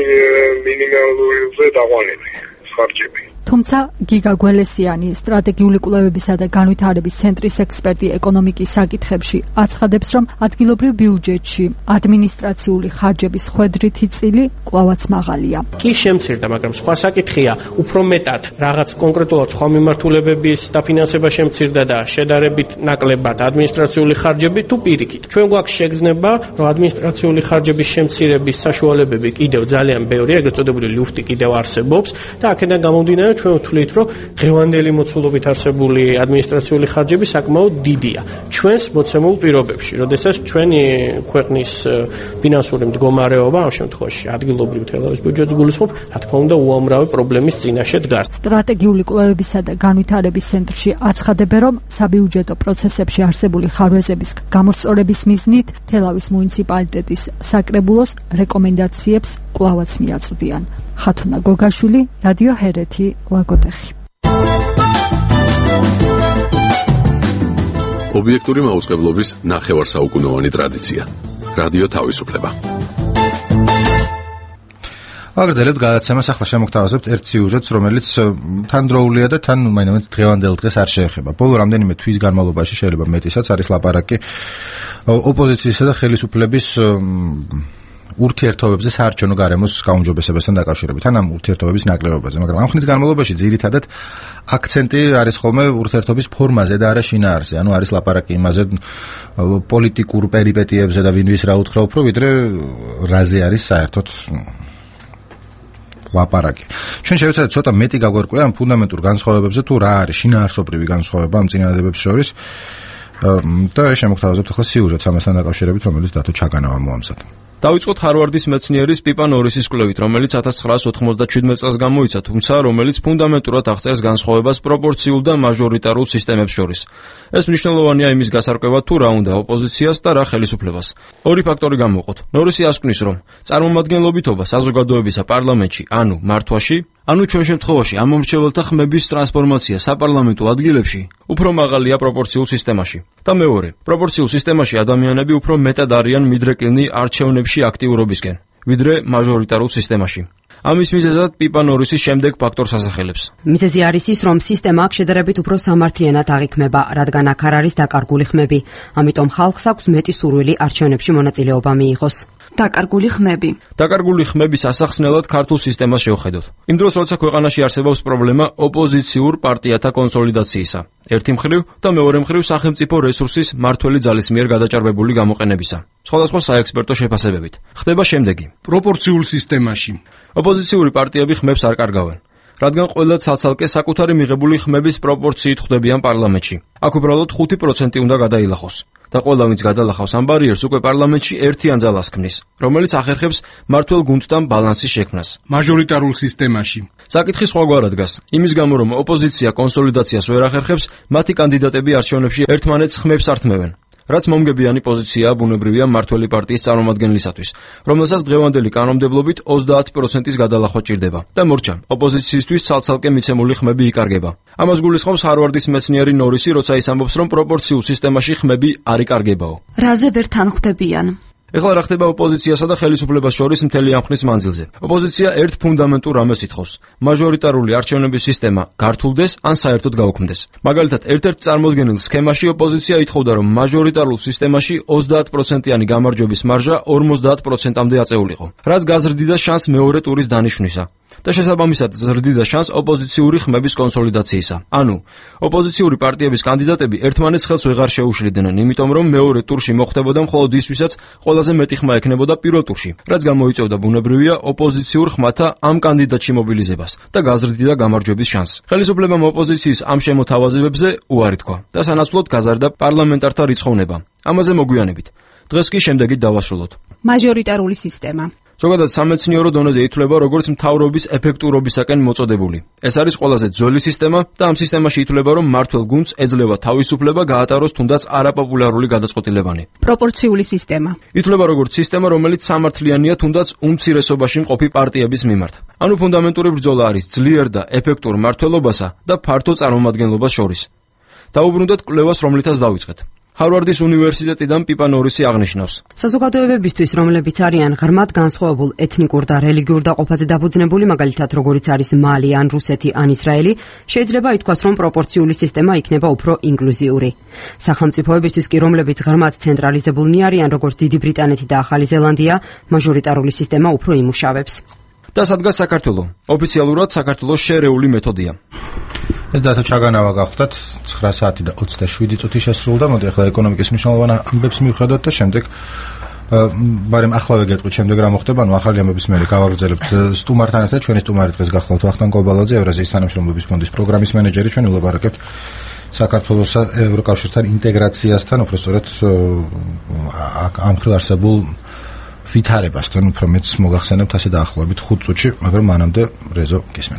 მინიმალურზე დაყვანილი ხარჯები. თუმცა გიგა გველესიანი, სტრატეგიული კვლევებისა და განვითარების ცენტრის ექსპერტი ეკონომიკის საკითხებში აცხადებს, რომ ადგილობრივ ბიუჯეტში ადმინისტრაციული ხარჯების ხვედრითი წილი კვლავაც მაღალია. კი შემცირდა, მაგრამ სხვა საკითხია, უფრო მეტად რაღაც კონკრეტულად სხვა მიმართულებების დაფინანსება შემცირდა და შედარებით ნაკლებად ადმინისტრაციული ხარჯები თუ პირიქით. ჩვენ გვაქვს შეგრძნება, რომ ადმინისტრაციული ხარჯების შემცირების საშუალებები კიდევ ძალიან ბევრია, ეგრეთ წოდებული ლუფტი კიდევ არსებობს და აქედან გამომდინარე ჩვენ ვთვლით, რომ დღევანდელი მოცულობით არსებული ადმინისტრაციული ხარჯები საკმაოდ დიდია ჩვენს მოცემულ პირობებში, როდესაც ჩვენი ქვეყნის ფინანსური მდგომარეობა ამ შემთხვევაში ადგილობრივ თელავის ბიუჯეტს გულისხმობ, რა თქმა უნდა, უამრავი პრობლემის წინაშე დგას. სტრატეგიული კვლევებისა და განვითარების ცენტრში აცხადებენ, რომ საბიუჯეტო პროცესებში არსებული ხარვეზების გამოსწორების მიზნით თელავის მუნიციპალიტეტის საკრებულოს რეკომენდაციებს კვლავაც მიაწვდიან. ხათუნა გოგაშვილი, რადიო ჰერეთი, ლაგოდეხი. ობიექტური მაუწყებლობის ნახევარსაუკუნოვანი ტრადიცია. რადიო თავისუფლება. აგრძელებთ გადაცემას, ახლა შემოგთავაზებთ ერთ სიუჟეტს, რომელიც თანდროულია და თან მაინც დღევანდელ დღეს არ შეეხება. ბოლო რამდენიმე თვის განმავლობაში, შეიძლება მეტისაც, არის ლაპარაკი ოპოზიციისა და ხელისუფლების ურთიერთობებზე საარჩევნო გარემოს გაუმჯობესებასთან დაკავშირებით, ან ამ ურთიერთობების ნაკლებობაზე, მაგრამ ამ ხნის განმავლობაში ძირითადად აქცენტი არის ხოლმე ურთიერთობის ფორმაზე და არა შინაარსზე. ანუ არის ლაპარაკი იმაზე პოლიტიკურ პერიპეტიებზე და ვინ ვის რა უთხრა უფრო, ვიდრე რაზე არის საერთოდ ლაპარაკი. ჩვენ შევეცადეთ ცოტა მეტი გაგვერკვია ამ ფუნდამენტურ განსხვავებებზე, თუ რა არის შინაარსობრივი განსხვავება ამ წინადადებებს შორის და შემოგთავაზებთ ახლა სიუჟეტს ამასთან დაკავშირებით, რომელიც დათო ჩაგანავამ მოამზადა. დავიწყოთ ჰარვარდის მეცნიერის პიპა ნორისის კვლევით, რომელიც ათას ცხრაასი ოთხმოცდაჩვიდმეტ წელს გამოიცა, თუმცა რომელიც ფუნდამენტურად აღწერს განსხვავებას პროპორციულ და მაჟორიტარულ სისტემებს შორის. ეს მნიშვნელოვანია იმის გასარკვევად, თუ რა უნდა ოპოზიციას და რა ხელისუფლებას. ორი ფაქტორი გამოვყოთ. ნორისი ასკვნის, რომ წარმომადგენლობითობა საზოგადოებისა პარლამენტში, ანუ მართვაში, ანუ ჩვენ შემთხვევაში ამ მომრჩეველთა ხმების ტრანსფორმაცია საპარლამენტო ადგილებში უფრო მაღალია პროპორციულ სისტემაში. და მეორე, პროპორციულ სისტემაში ადამიანები უფრო მეტად არიან მიდრეკილნი არჩევნებში აქტიურობისკენ, ვიდრე მაჟორიტარულ სისტემაში. ამის მიზეზად პიპა ნორისი შემდეგ ფაქტორს ასახელებს. მიზეზი არის ის, რომ სისტემა აქ შედარებით უფრო სამართლიანად აღიქმება, რადგან აქ არ არის დაკარგული ხმები. ამიტომ ხალხს აქვს მეტი სურვილი არჩევნებში მონაწილეობა მიიღოს. დაკარგული ხმები. დაკარგული ხმების ასახსნელად ქართულ სისტემას შევხედოთ. იმ დროს, როცა ქვეყანაში არსებობს პრობლემა ოპოზიციურ პარტიათა კონსოლიდაციისა. ერთი მხრივ და მეორე მხრივ სახელმწიფო რესურსის მართველი ძალის მიერ გადაჭარბებული გამოყენებისა. სხვადასხვა საექსპერტო შეფასებებით. ხდება შემდეგი. პროპორციულ სისტემაში ოპოზიციური პარტიები ხმებს არ კარგავენ. რადგან ყველა ცალ-ცალკე საკუთარი მიღებული ხმების პროპორციით ხვდებიან პარლამენტში. აქ უბრალოდ ხუთი პროცენტი უნდა გადაილახოს. და ყველა ვინც გადალახავს ამ ბარიერს უკვე პარლამენტში ერთიან ძალას ქმნის, რომელიც ახერხებს მართლ გუნდთან ბალანსის შექმნას. მაჟორიტარულ სისტემაში საკითხი სხვაგვარად დგას. იმის გამო, რომ ოპოზიცია კონსოლიდაციას ვერ ახერხებს, მათი კანდიდატები არჩევნებში ერთმანეთს ხმებს ართმევენ. რაც მომგებიანი პოზიციაა ბუნებრივია მართველი პარტიის წარმომადგენლისათვის, რომელსაც დღევანდელი კანონმდებლობით ოცდაათი პროცენტის გადალახვა ჭირდება და მორჩა ოპოზიციისთვის ცალ-ცალკე მიცემული ხმები იკარგება. ამას გულისხმობს ჰარვარდის მეცნიერი ნორისი, როცა ის ამბობს, რომ პროპორციულ სისტემაში ხმები არ იკარგებაო. რაზე ვერ თანხმდებიან? ეხლა რა ხდება ოპოზიციასა და ხელისუფლებას შორის მთელი ამ ხნის მანძილზე? ოპოზიცია ერთ ფუნდამენტურ რამეს ითხოვს: მაჟორიტარული არჩევნების სისტემა გართულდეს ან საერთოდ გაუქმდეს. მაგალითად, ერთ-ერთ წარმოდგენილ სქემაში ოპოზიცია ითხოვდა, რომ მაჟორიტარულ სისტემაში ოცდაათი პროცენტიანი გამარჯვების მარჟა ორმოცდაათ პროცენტამდე აწეულიყო, რაც გაზრდიდა შანსს მეორე ტურის დანიშვნისა. და შესაბამისად ზრდიდა შანსს ოპოზიციური ხმების კონსოლიდაციისა. ანუ, ოპოზიციური პარტიების კანდიდატები ერთმანეთს ხელს ვეღარ შეუშლიდნენ, იმიტომ რომ მეორე ტურში მოხდებოდა მხოლოდ ის, ვისაც ყველაზე მეტი ხმა ექნებოდა პირველ ტურში, რაც გამოიწვევდა ბუნებრივია ოპოზიციურ ხმათა ამ კანდიდატში მობილიზებას და გაზრდიდა გამარჯვების შანსს. ხელისუფლებამ ოპოზიციის ამ შემოთავაზებებზე უარი თქვა და სანაცვლოდ გაზარდა პარლამენტართა რიცხოვნება. ამაზე მოგვიანებით. დღეს კი შემდეგით დავასრულოთ. მაჟორიტარული სისტემა ზოგადად სამეცნიერო დონეზე ითვლება როგორც მთავრობის ეფექტურობისაკენ მოწოდებული. ეს არის ყველაზე ძველი სისტემა და ამ სისტემაში ითვლება, რომ მართლ გუნდს ეძლევა თავისუფლება გაატაროს თუნდაც არაპოპულარული გადაწყვეტილებანი. პროპორციული სისტემა ითვლება როგორც სისტემა, რომელიც სამართლიანია თუნდაც უმცირესობაში მყოფი პარტიების მიმართ. ანუ ფუნდამენტური ბრძოლა არის ძლიერ და ეფექტურ მართლობასა და ფართო წარმომადგენლობას შორის. დაუბრუნდეთ კვლევას, რომლითაც დავიწყეთ. ჰარვარდის უნივერსიტეტიდან პიპა ნორისი აღნიშნავს: საზოგადოებებისთვის, რომლებიც არიან ღრმად განსხვავებულ ეთნიკურ და რელიგიურ დაყოფაზე დაფუძნებული, მაგალითად როგორიც არის მალი ან რუსეთი ან ისრაელი, შეიძლება ითქვას, რომ პროპორციული სისტემა იქნება უფრო ინკლუზიური. სახელმწიფოებისთვის კი, რომლებიც ღრმად ცენტრალიზებულნი არიან, როგორც დიდი ბრიტანეთი და ახალი ზელანდია, მაჟორიტარული სისტემა უფრო იმუშავებს. და სადგას საქართველო. ოფიციალურად საქართველოს შერეული მეთოდია. ეს დათო ჩაგანავა გახდათ ცხრა საათი და ოცდაშვიდი წუთი შესრულდა. მოდი ახლა ეკონომიკის მნიშვნელოვან ამბებს მივხედოთ და შემდეგ ბარემ ახლავე გეტყვით შემდეგ რა მოხდება. ანუ ახალი ამბების მერე გავაგრძელებთ სტუმართან ერთად. ჩვენი სტუმარი დღეს გახლავთ ვახტანგ კობალაძე, ევრაზიის თანამშრომლობის ფონდის პროგრამის მენეჯერი. ჩვენ ვილაპარაკებთ საქართველოსა ევროკავშირთან ინტეგრაციასთან, უფრო სწორედ ამ მხრივ არსებულ ვითარებასთან. უფრო მეც მოგახსენებთ ასე დაახლოებით ხუთ წუთში, მაგრამ მანამდე რეზო გისმენთ.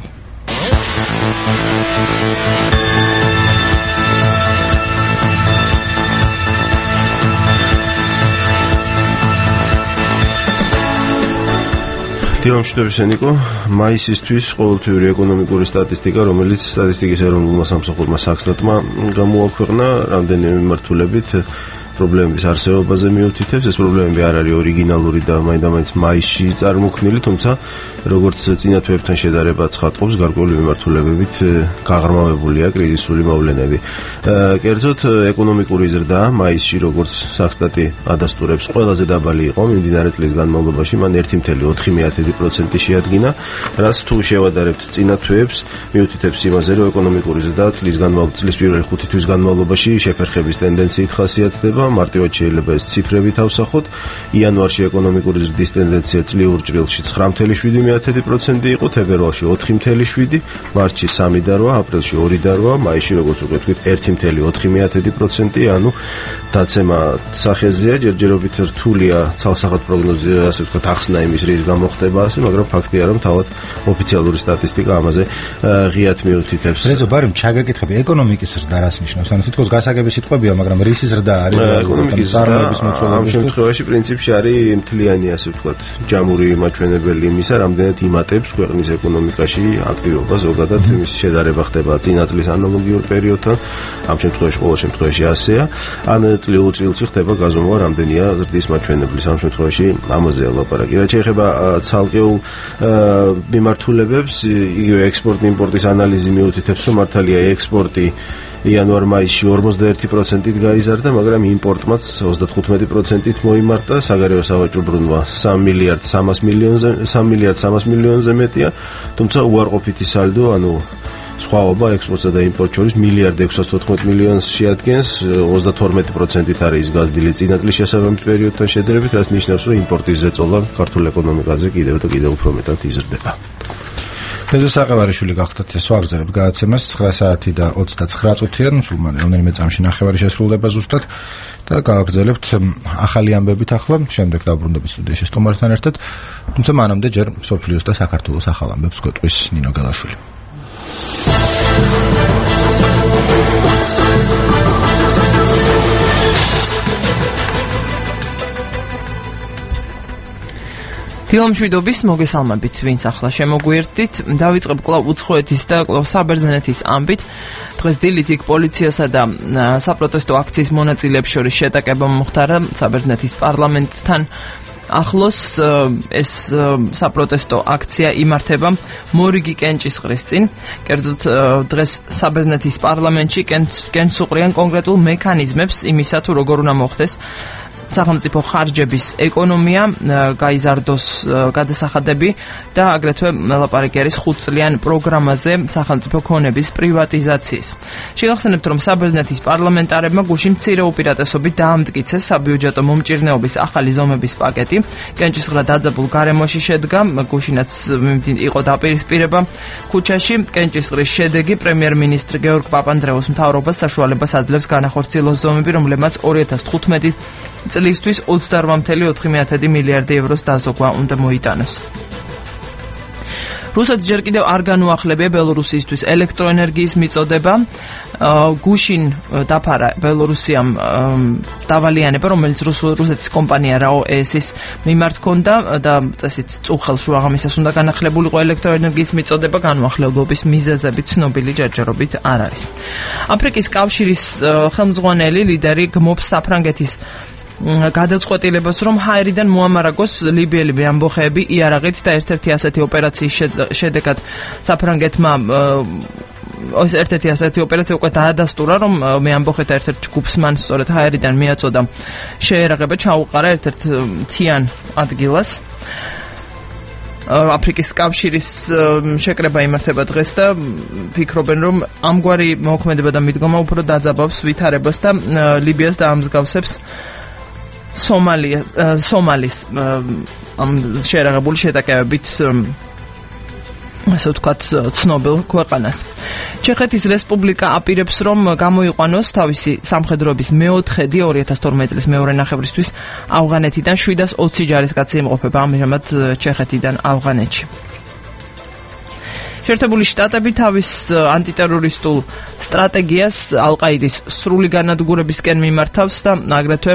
დიამშვიდობისა ნიკო, მაისისთვის ყოველთვიური ეკონომიკური სტატისტიკა, რომელიც სტატისტიკის ეროვნულმა სამსახურმა საქსტატმა გამოაქვეყნა, რამდენიმე მიმართულებით პრობლემების არსებობაზე მიუთითებს. ეს პრობლემები არ არის ორიგინალური და მაინდა-მაინც მაისში წარმოქმნილი, თუმცა როგორც წინა თვეებთან შედარება ცხადყოფს, გარკვეული მიმართულებებით გაღრმავებულია კრიზისული მოვლენები. კერძოდ, ეკონომიკური ზრდა მაისში, როგორც საქსტატი ადასტურებს, ყველაზე დაბალი იყო მიმდინარე წლის განმავლობაში, მან ერთი კoma ოთხი პროცენტი შეადგინა, რაც თუ შევადარებთ წინა თვეებს, მიუთითებს იმაზე, რომ ეკონომიკური ზრდა წლის განმავლობაში, წლის პირველი ხუთი თვის განმავლობაში შეფერხების ტენდენციით ხასიათდება. მარტივად შეიძლება ეს ციფრები თავსახოთ. იანვარში ეკონომიკური ზრდის ტენდენცია წლიურ ჭრილში ცხრა კoma შვიდი პროცენტი იყო, თებერვალში ოთხი კoma შვიდი, მარტში სამი და რვა, აპრილში ორი და რვა, მაისში როგორც უკვე თქვით ერთი კoma ოთხი პროცენტი, ანუ დაცემა სახეზეა, ჯერჯერობით რთულია ცალსახად პროგნოზი, ასე ვთქვათ, ახსნა იმის რის გამოხდება ასე, მაგრამ ფაქტია, რომ თავად ოფიციალური სტატისტიკა ამაზე ღიად მიუთითებს. რეზო, ბარემ ჩაგეკითხები, ეკონომიკის ზრდა რას ნიშნავს? ანუ თითქოს გასაგები სიტყვებია, მაგრამ რისი ზრდა არის? ეკონომიკის ზრდა ამ შემთხვევაში პრინციპში არის მთლიანი, ასე ვთქვათ, ჯამური მაჩვენებელი იმისა, რამდენად იმატებს ქვეყნის ეკონომიკაში აქტივობა, ზოგადად იმის შედარება ხდება წინა წლის ანალოგიურ პერიოდთან. ამ შემთხვევაში ყოველ შემთხვევაში ასეა. ან წლიურ წილში ხდება გაზომვა, რამდენია ზრდის მაჩვენებლის. ამ შემთხვევაში ამაზე ელაპარაკი. რაც შეეხება ცალკეულ მიმართულებებს, იგივე ექსპორტ-იმპორტის ანალიზი მიუთითებს, რომ მართალია ექსპორტი იანვარ-მაისში ორმოცდაერთი პროცენტით გაიზარდა, მაგრამ იმპორტმაც ოცდათხუთმეტი პროცენტით მოიმართა, საგარეო სავაჭრო ბრუნვა სამი მილიარდ სამას მილიონზე, სამი მილიარდ სამას მილიონზე მეტია, თუმცა უარყოფითი სალდო, ანუ სხვაობა ექსპორტსა და იმპორტს შორის მილიარდ ექვსას თოთხმეტ მილიონს შეადგენს, ოცდათორმეტი პროცენტით არის გაზრდილი წინა წლის შესაბამის პერიოდთან შედარებით, რაც ნიშნავს, რომ იმპორტის ზეწოლა ქართულ ეკონომიკაზე კიდევ და კიდევ უფრო მეტად იზრდება. ფედო საყევარიშვილი გახდათ ეს ვაგრძელებთ გადაცემას ცხრა საათი და ოცდაცხრა წუთიან, სულ რამდენიმე წამში ნახევარი შესრულდება ზუსტად და გავაგრძელებთ ახალი ამბებით ახლა, შემდეგ დავბრუნდებით სტუდიაში სტუმართან ერთად, თუმცა მანამდე ჯერ მსოფლიოს და საქართველოს ახალ ამბებს გვეტყვის ნინო გალაშვილი. დილამშვიდობის მოგესალმებით, ვინც ახლა შემოგვიერთდით. დავიწყებ კვლავ უცხოეთის და კვლავ საბერძნეთის ამბით. დღეს დილით იქ პოლიციასა და საპროტესტო აქციის მონაწილეებს შორის შეტაკება მომხდარა საბერძნეთის პარლამენტთან. ახლოს ეს საპროტესტო აქცია იმართება მორიგი კენჭისყრის წინ. კერძოდ დღეს საბერძნეთის პარლამენტში კენჭს უყრიან კონკრეტულ მექანიზმებს იმისა, თუ როგორ უნდა მოხდეს სახელმწიფო ხარჯების ეკონომია, გაიზარდოს გადასახადები და აგრეთვე ლაპარაკი არის ხუთწლიან პროგრამაზე სახელმწიფო ქონების პრივატიზაციის. შეგახსენებთ, რომ საბერძნეთის პარლამენტარებმა გუშინ მცირე უპირატესობით დაამტკიცეს საბიუჯეტო მომჭირნეობის ახალი ზომების პაკეტი. კენჭისყრა დაძაბულ გარემოში შედგა, გუშინაც იყო დაპირისპირება ქუჩაში. კენჭისყრის შედეგი პრემიერ-მინისტრ გეორგ პაპანდრეუს მთავრობას საშუალებას აძლევს განახორციელოს ზომები, რომლებმაც ორი ათას თხუთმეტი წლისთვის ოცდაორ virgulă opt მილიარდი ევროს დაზოგვა უნდა მოიტანოს. რუსეთს ჯერ კიდევ არ განუახლებია ბელორუსიისთვის ელექტროენერგიის მიწოდება. გუშინ დაფარა ბელორუსიამ დავალიანება, რომელიც რუსეთის კომპანია რაო ეს-ის მიმართ ჰქონდა და წესით წუხელ შუაღამისას უნდა განახლებულიყო ელექტროენერგიის მიწოდება, განუახლებობის მიზეზები ცნობილი ჯერჯერობით არ არის. აფრიკის კავშირის ხელმძღვანელი ლიდერი გმობს საფრანგეთის გადაწყვეტილებას, რომ ჰაერიდან მოამარაგოს ლიბიელი მეამბოხეები იარაღით და ერთ-ერთი ასეთი ოპერაციის შედეგად საფრანგეთმა ეს ერთ-ერთი ასეთი ოპერაცია უკვე დაადასტურა, რომ მეამბოხეთა ერთ-ერთ ჯგუფს მან სწორედ ჰაერიდან მიაწოდა შეერაღება, ჩაუყარა ერთ-ერთ მთიან ადგილას. აფრიკის კავშირის შეკრება იმართება დღეს და ფიქრობენ, რომ ამგვარი მოქმედება და მიდგომა უფრო დაძაბავს ვითარებას და ლიბიას დაამსგავსებს სომალიას სომალის ამ შეერაღებული შეტაკებებით ასე ვთქვათ ცნობილ ქვეყანას. ჩეხეთის რესპუბლიკა აპირებს, რომ გამოიყვანოს თავისი სამხედროების მეოთხედი ორი ათას თორმეტი წლის მეორე ნახევრისთვის ავღანეთიდან შვიდას ოცი ჯარისკაცი იმყოფება ამჟამად ჩეხეთიდან ავღანეთში. შეერთებული შტატები თავის ანტიტერორისტულ სტრატეგიას ალ-ყაიდის სრული განადგურებისკენ მიმართავს და აგრეთვე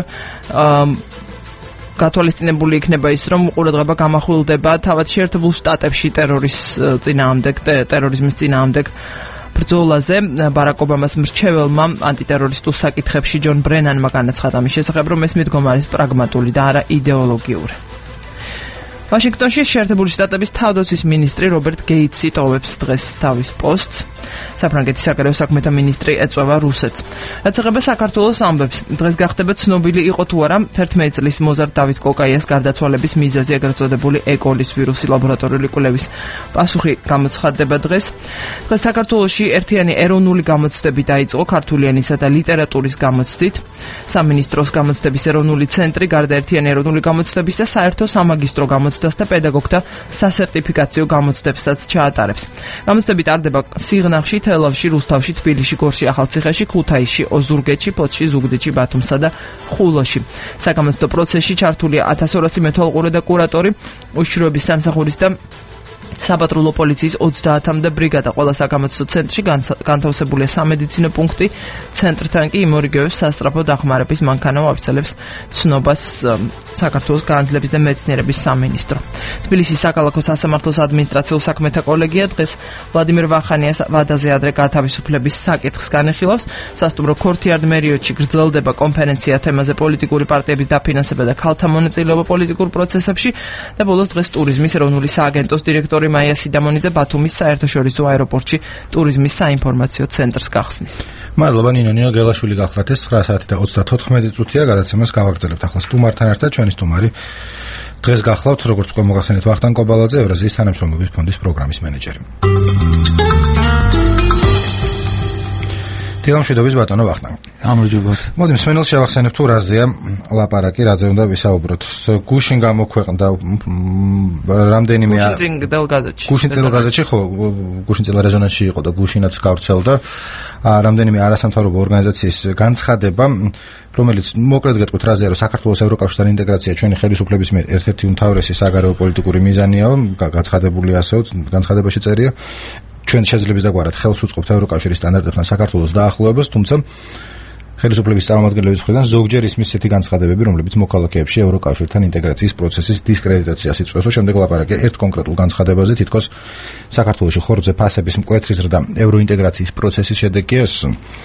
გათვალისწინებული იქნება ის, რომ ყურადღება გამახვილდება თავად შეერთებულ შტატებში ტერორის წინააღმდეგ, ტერორიზმის წინააღმდეგ ბრძოლაზე. ბარაკ ობამას მრჩეველმა ანტიტერორისტულ საკითხებში ჯონ ბრენანმა განაცხადა ამის შესახებ, რომ ეს მიდგომა არის პრაგმატული და არა იდეოლოგიური. ვაშინგტონში შეერთებული შტატების თავდაცვის მინისტრი რობერტ გეიტსი ტოვებს დღეს თავის პოსტს. საფრანგეთის საგარეო საქმეთა მინისტრი ეწვევა რუსეთს. რაც ეხება საქართველოს ამბებს, დღეს გახდება ცნობილი იყო თუ არა თერთმეტი წლის მოზარდ დავით კოკაიას გარდაცვალების მიზეზი, ეგრეთ წოდებული ეკოლის ვირუსი ლაბორატორიული კვლევის პასუხი გამოცხადდება დღეს. დღეს საქართველოში ერთიანი ეროვნული გამოცდები დაიწყო ქართული ენისა და ლიტერატურის გამოცდით. სამინისტროს გამოცდების ეროვნული ცენტრი გარდა ერთიანი ეროვნული გამოცდების და საერთო სამაგისტრო გამოცდას და პედაგოგთა სასერტიფიკაციო გამოცდებსაც ჩაატარებს. გამოცდები ტარდება სიღნაღში, თელავში, რუსთავში, თბილისში, გორში, ახალციხეში, ქუთაისში, ოზურგეთში, ფოთში, ზუგდიდში, ბათუმსა და ხულოში. საგამოცდო პროცესში ჩართულია ათას ორასი მეთვალყურე და კურატორი, უშიშროების სამსახურის და საპატრულო პოლიციის ოცდაათამდე ბრიგადა. ყველა საგამოცდო ცენტრში განთავსებულია სამედიცინო პუნქტი, ცენტრთან კი იმორიგებებს სასწრაფო დახმარების მანქანა ავრცელებს ცნობას საქართველოს განათლების და მეცნიერების სამინისტრო. თბილისის საქალაქო სასამართლოს ადმინისტრაციულ საქმეთა კოლეგია დღეს ვლადიმერ ვახანიას ვადაზე ადრე გათავისუფლების საკითხს განეხილავს. სასტუმრო ქორთიარდ მერიოდში გრძელდება კონფერენცია თემაზე პოლიტიკური პარტიების დაფინანსება და ქალთა მონაწილეობა პოლიტიკურ პროცესებში და ბოლოს დღეს ტურიზმის ეროვნული სააგენტოს დირექტორი მაია სიდამონიძე ბათუმის საერთაშორისო აეროპორტში ტურიზმის საინფორმაციო ცენტრს გახსნის. მადლობა ნინო ნინო გელაშვილი გახლავთ ეს ცხრა საათი და ოცდათოთხმეტი წუთია გადაცემას გავაგრძელებთ ახლა სტუმართან ერთად ჩვენი სტუმარი დღეს გახლავთ როგორც უკვე მოგახსენეთ ვახტანგ კობალაძე ევრაზიის თანამშრომლობის ფონდის პროგრამის მენეჯერი. დილამშვიდობის ბატონო ვახტანგ. გამარჯობათ. მოდი მსმენელს შევახსენებ თუ რაზეა ლაპარაკი, რაზე უნდა ვისაუბროთ. გუშინ გამოქვეყნდა რამდენიმე გუშინ წილ გაზეთში. გუშინ წილ გაზეთში ხო გუშინ წილ რეზონანსში იყო და გუშინაც გავრცელდა რამდენიმე არასამთავრობო ორგანიზაციის განცხადება, რომელიც მოკლედ გეტყვით რაზეა, რომ საქართველოს ევროკავშირთან ინტეგრაცია ჩვენი ხელისუფლების მიერ ერთ-ერთი უმთავრესი საგარეო პოლიტიკური მიზანია, გაცხადებული ასეც განცხადებაში წერია. ჩვენ შეძლებს დაგვარად ხელს უწყობთ ევროკავშირის სტანდარტებთან საქართველოს დაახლოებას, თუმცა ხელისუფლების წარმომადგენლების მხრიდან ზოგჯერ ისმის ისეთი განცხადებები, რომლებიც მოქალაქეებში ევროკავშირთან ინტეგრაციის პროცესის დისკრედიტაციას იწვევს. შემდეგ ლაპარაკია ერთ კონკრეტულ განცხადებაზე, თითქოს საქართველოში ხორცზე ფასების მკვეთრი ზრდა ევროინტეგრაციის პროცესის შედეგია ეს.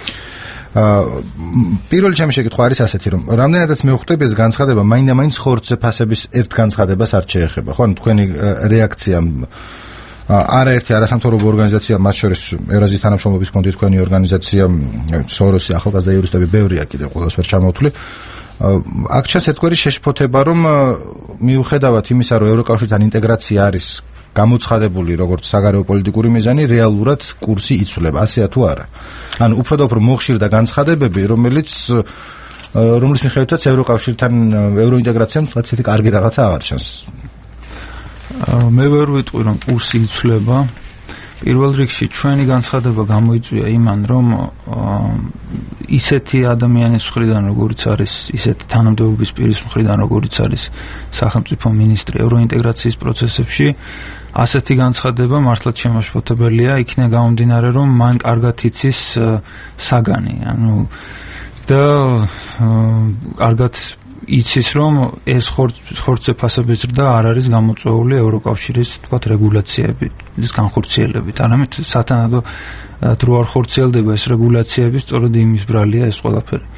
პირველი ჩემი შეკითხვა არის ასეთი, რომ რამდენადაც მივხვდები ეს განცხადება მაინდა-მაინც ხორცზე ფასების ერთ განცხადებას არ შეეხება, ხო? თქვენი რეაქცია არაერთი არასამთავრობო ორგანიზაცია, მათ შორის ევრაზიის თანამშრომლობის ფონდი, თქვენი ორგანიზაცია, სოროსი, ახალგაზრდა იურისტები, ბევრია კიდევ ყველას ვერ ჩამოვთვლი. აქ ჩანს ერთგვარი შეშფოთება, რომ მიუხედავად იმისა, რომ ევროკავშირთან ინტეგრაცია არის გამოცხადებული როგორც საგარეო პოლიტიკური მიზანი, რეალურად კურსი იცვლება, ასეა თუ არა? ანუ უფრო და უფრო მოხშირდა განცხადებები, რომელიც რომლის მიხედვითაც ევროკავშირთან ევროინტეგრაციამ ცოტა კარგი რაღაცა აღარ ჩანს. მე ვერ ვიტყვი რომ კურსი იცვლება. პირველ რიგში ჩვენი განცხადება გამოიწვია იმან, რომ ისეთი ადამიანის მხრიდან, როგორიც არის, ისეთი თანამდებობის პირის მხრიდან, როგორიც არის სახელმწიფო მინისტრი ევროინტეგრაციის პროცესებში, ასეთი განცხადება მართლაც შემაშფოთებელია, იქნება გამომდინარე, რომ მან კარგად იცის საგანი, ანუ და კარგად იცის, რომ ეს ხორცზე ფასების ზრდა არ არის გამოწვეული ევროკავშირის, თქვათ, რეგულაციებით, ის განხორციელებით, არამედ სათანადო თუ არ ხორციელდება ეს რეგულაციები, სწორედ იმის ბრალია ეს ყველაფერი.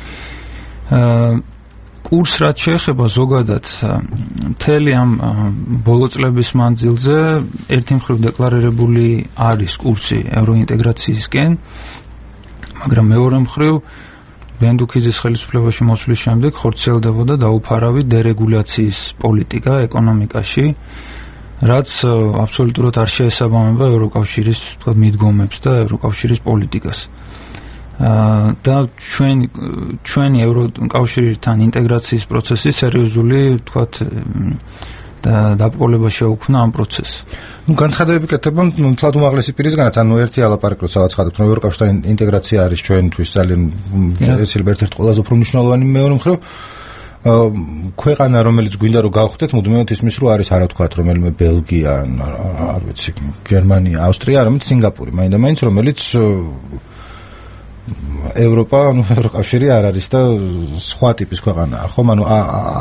კურს რაც შეეხება ზოგადად მთელი ამ ბოლო წლების მანძილზე ერთი მხრივ დეკლარირებული არის კურსი ევროინტეგრაციისკენ, მაგრამ მეორე მხრივ ბენდუქიძის ხელისუფლებაში მოსვლის შემდეგ ხორციელდებოდა დაუფარავი დერეგულაციის პოლიტიკა ეკონომიკაში, რაც აბსოლუტურად არ შეესაბამება ევროკავშირის თქვა მიდგომებს და ევროკავშირის პოლიტიკას. და ჩვენ ჩვენი ევროკავშირთან ინტეგრაციის პროცესი სერიოზული თქვა და დაბრკოლება შეუქმნა ამ პროცესს. ნუ განცხადებები კეთდება მთლად უმაღლესი პირისგანაც, ანუ ერთი ალაპარაკი როცა ვაცხადოთ, რომ ევროკავშირთან ინტეგრაცია არის ჩვენთვის ძალიან ერთ-ერთი ყველაზე უფრო მნიშვნელოვანი, მეორე მხრივ ქვეყანა, რომელიც გვინდა რომ გავხდეთ, მუდმივად ისმის რომ არის არა თქვათ რომელიმე ბელგია, არ ვიცი, გერმანია, ავსტრია, არამედ სინგაპური, მაინდა-მაინც რომელიც ევროპა, ანუ ევროკავშირი არ არის და სხვა ტიპის ქვეყანაა, ხომ? ანუ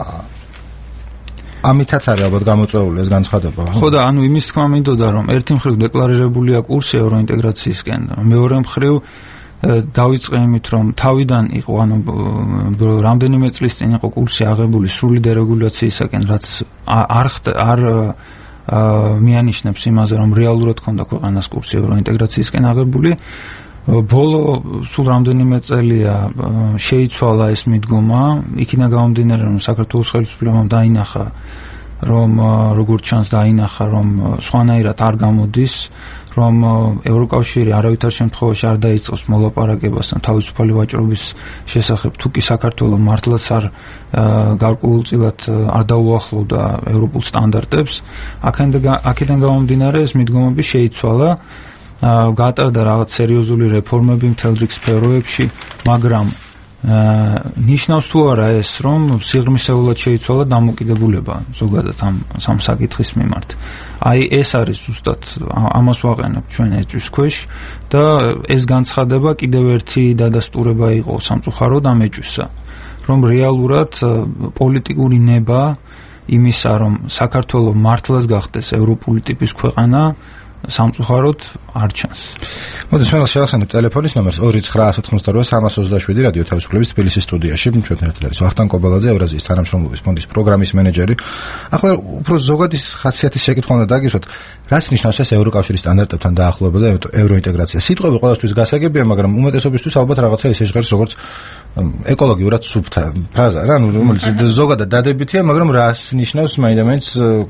ამითაც არის ალბათ გამოწვეული ეს განცხადება. ხო და ანუ იმის თქმა მინდოდა, რომ ერთი მხრივ დეკლარირებულია კურსი ევროინტეგრაციისკენ, მეორე მხრივ დავიწყე იმით, რომ თავიდან იყო, ანუ რამდენიმე წლის წინ იყო კურსი აღებული სრული დერეგულაციისაკენ, რაც არ არ მიანიშნებს იმაზე, რომ რეალურად ქონდა ქვეყანას კურსი ევროინტეგრაციისკენ აღებული. ბოლო სულ რამდენიმე წელია შეიცვალა ეს მიდგომა, იქიდან გამომდინარე, რომ საქართველოს ხელისუფლებამ დაინახა, რომ როგორც ჩანს დაინახა, რომ სხვანაირად არ გამოდის, რომ ევროკავშირი არავითარ შემთხვევაში არ დაიწყოს მოლაპარაკებას თავისუფალი ვაჭრობის შესახებ, თუ კი საქართველო მართლაც არ გარკვეულწილად არ დაუახლოვდა ევროპულ სტანდარტებს, აქედან გამომდინარე ეს მიდგომები შეიცვალა. გატარდა რაღაც სერიოზული რეფორმები მთელ რიგ სფეროებში, მაგრამ ნიშნავს თუ არა ეს, რომ სიღრმისეულად შეიცვალა დამოკიდებულება ზოგადად ამ სამ საკითხის მიმართ. აი ეს არის ზუსტად ამას ვაყენებ ჩვენ ეჭვის ქვეშ და ეს განცხადება კიდევ ერთი დადასტურება იყო სამწუხაროდ ამ ეჭვისა, რომ რეალურად პოლიტიკური ნება იმისა, რომ საქართველო მართლაც გახდეს ევროპული ტიპის ქვეყანა, სამწუხაროდ არ ჩანს. მოდით მე შევახსენებ ტელეფონის ნომერს ორი ცხრა ოთხმოცდაოთხი სამას ოცდაშვიდი რადიო თავისუფლების თბილისის სტუდიაში. ჩვენთან ერთად არის ვახტანგ კობალაძე, ევრაზიის თანამშრომლობის ფონდის პროგრამის მენეჯერი. ახლა უფრო ზოგადი ხასიათის შეკითხვა უნდა დაგისვათ, რას ნიშნავს ეს ევროკავშირის სტანდარტებთან დაახლოება და ევროინტეგრაცია? სიტყვები ყველასთვის გასაგებია, მაგრამ უმეტესობისთვის ალბათ რაღაცა ისე ჟღერს, როგორც ეკოლოგიურად სუფთა ფრაზა რა, ნუ რომელიც ზოგადად დადებითია, მაგრამ რას ნიშნავს მაინდამაინც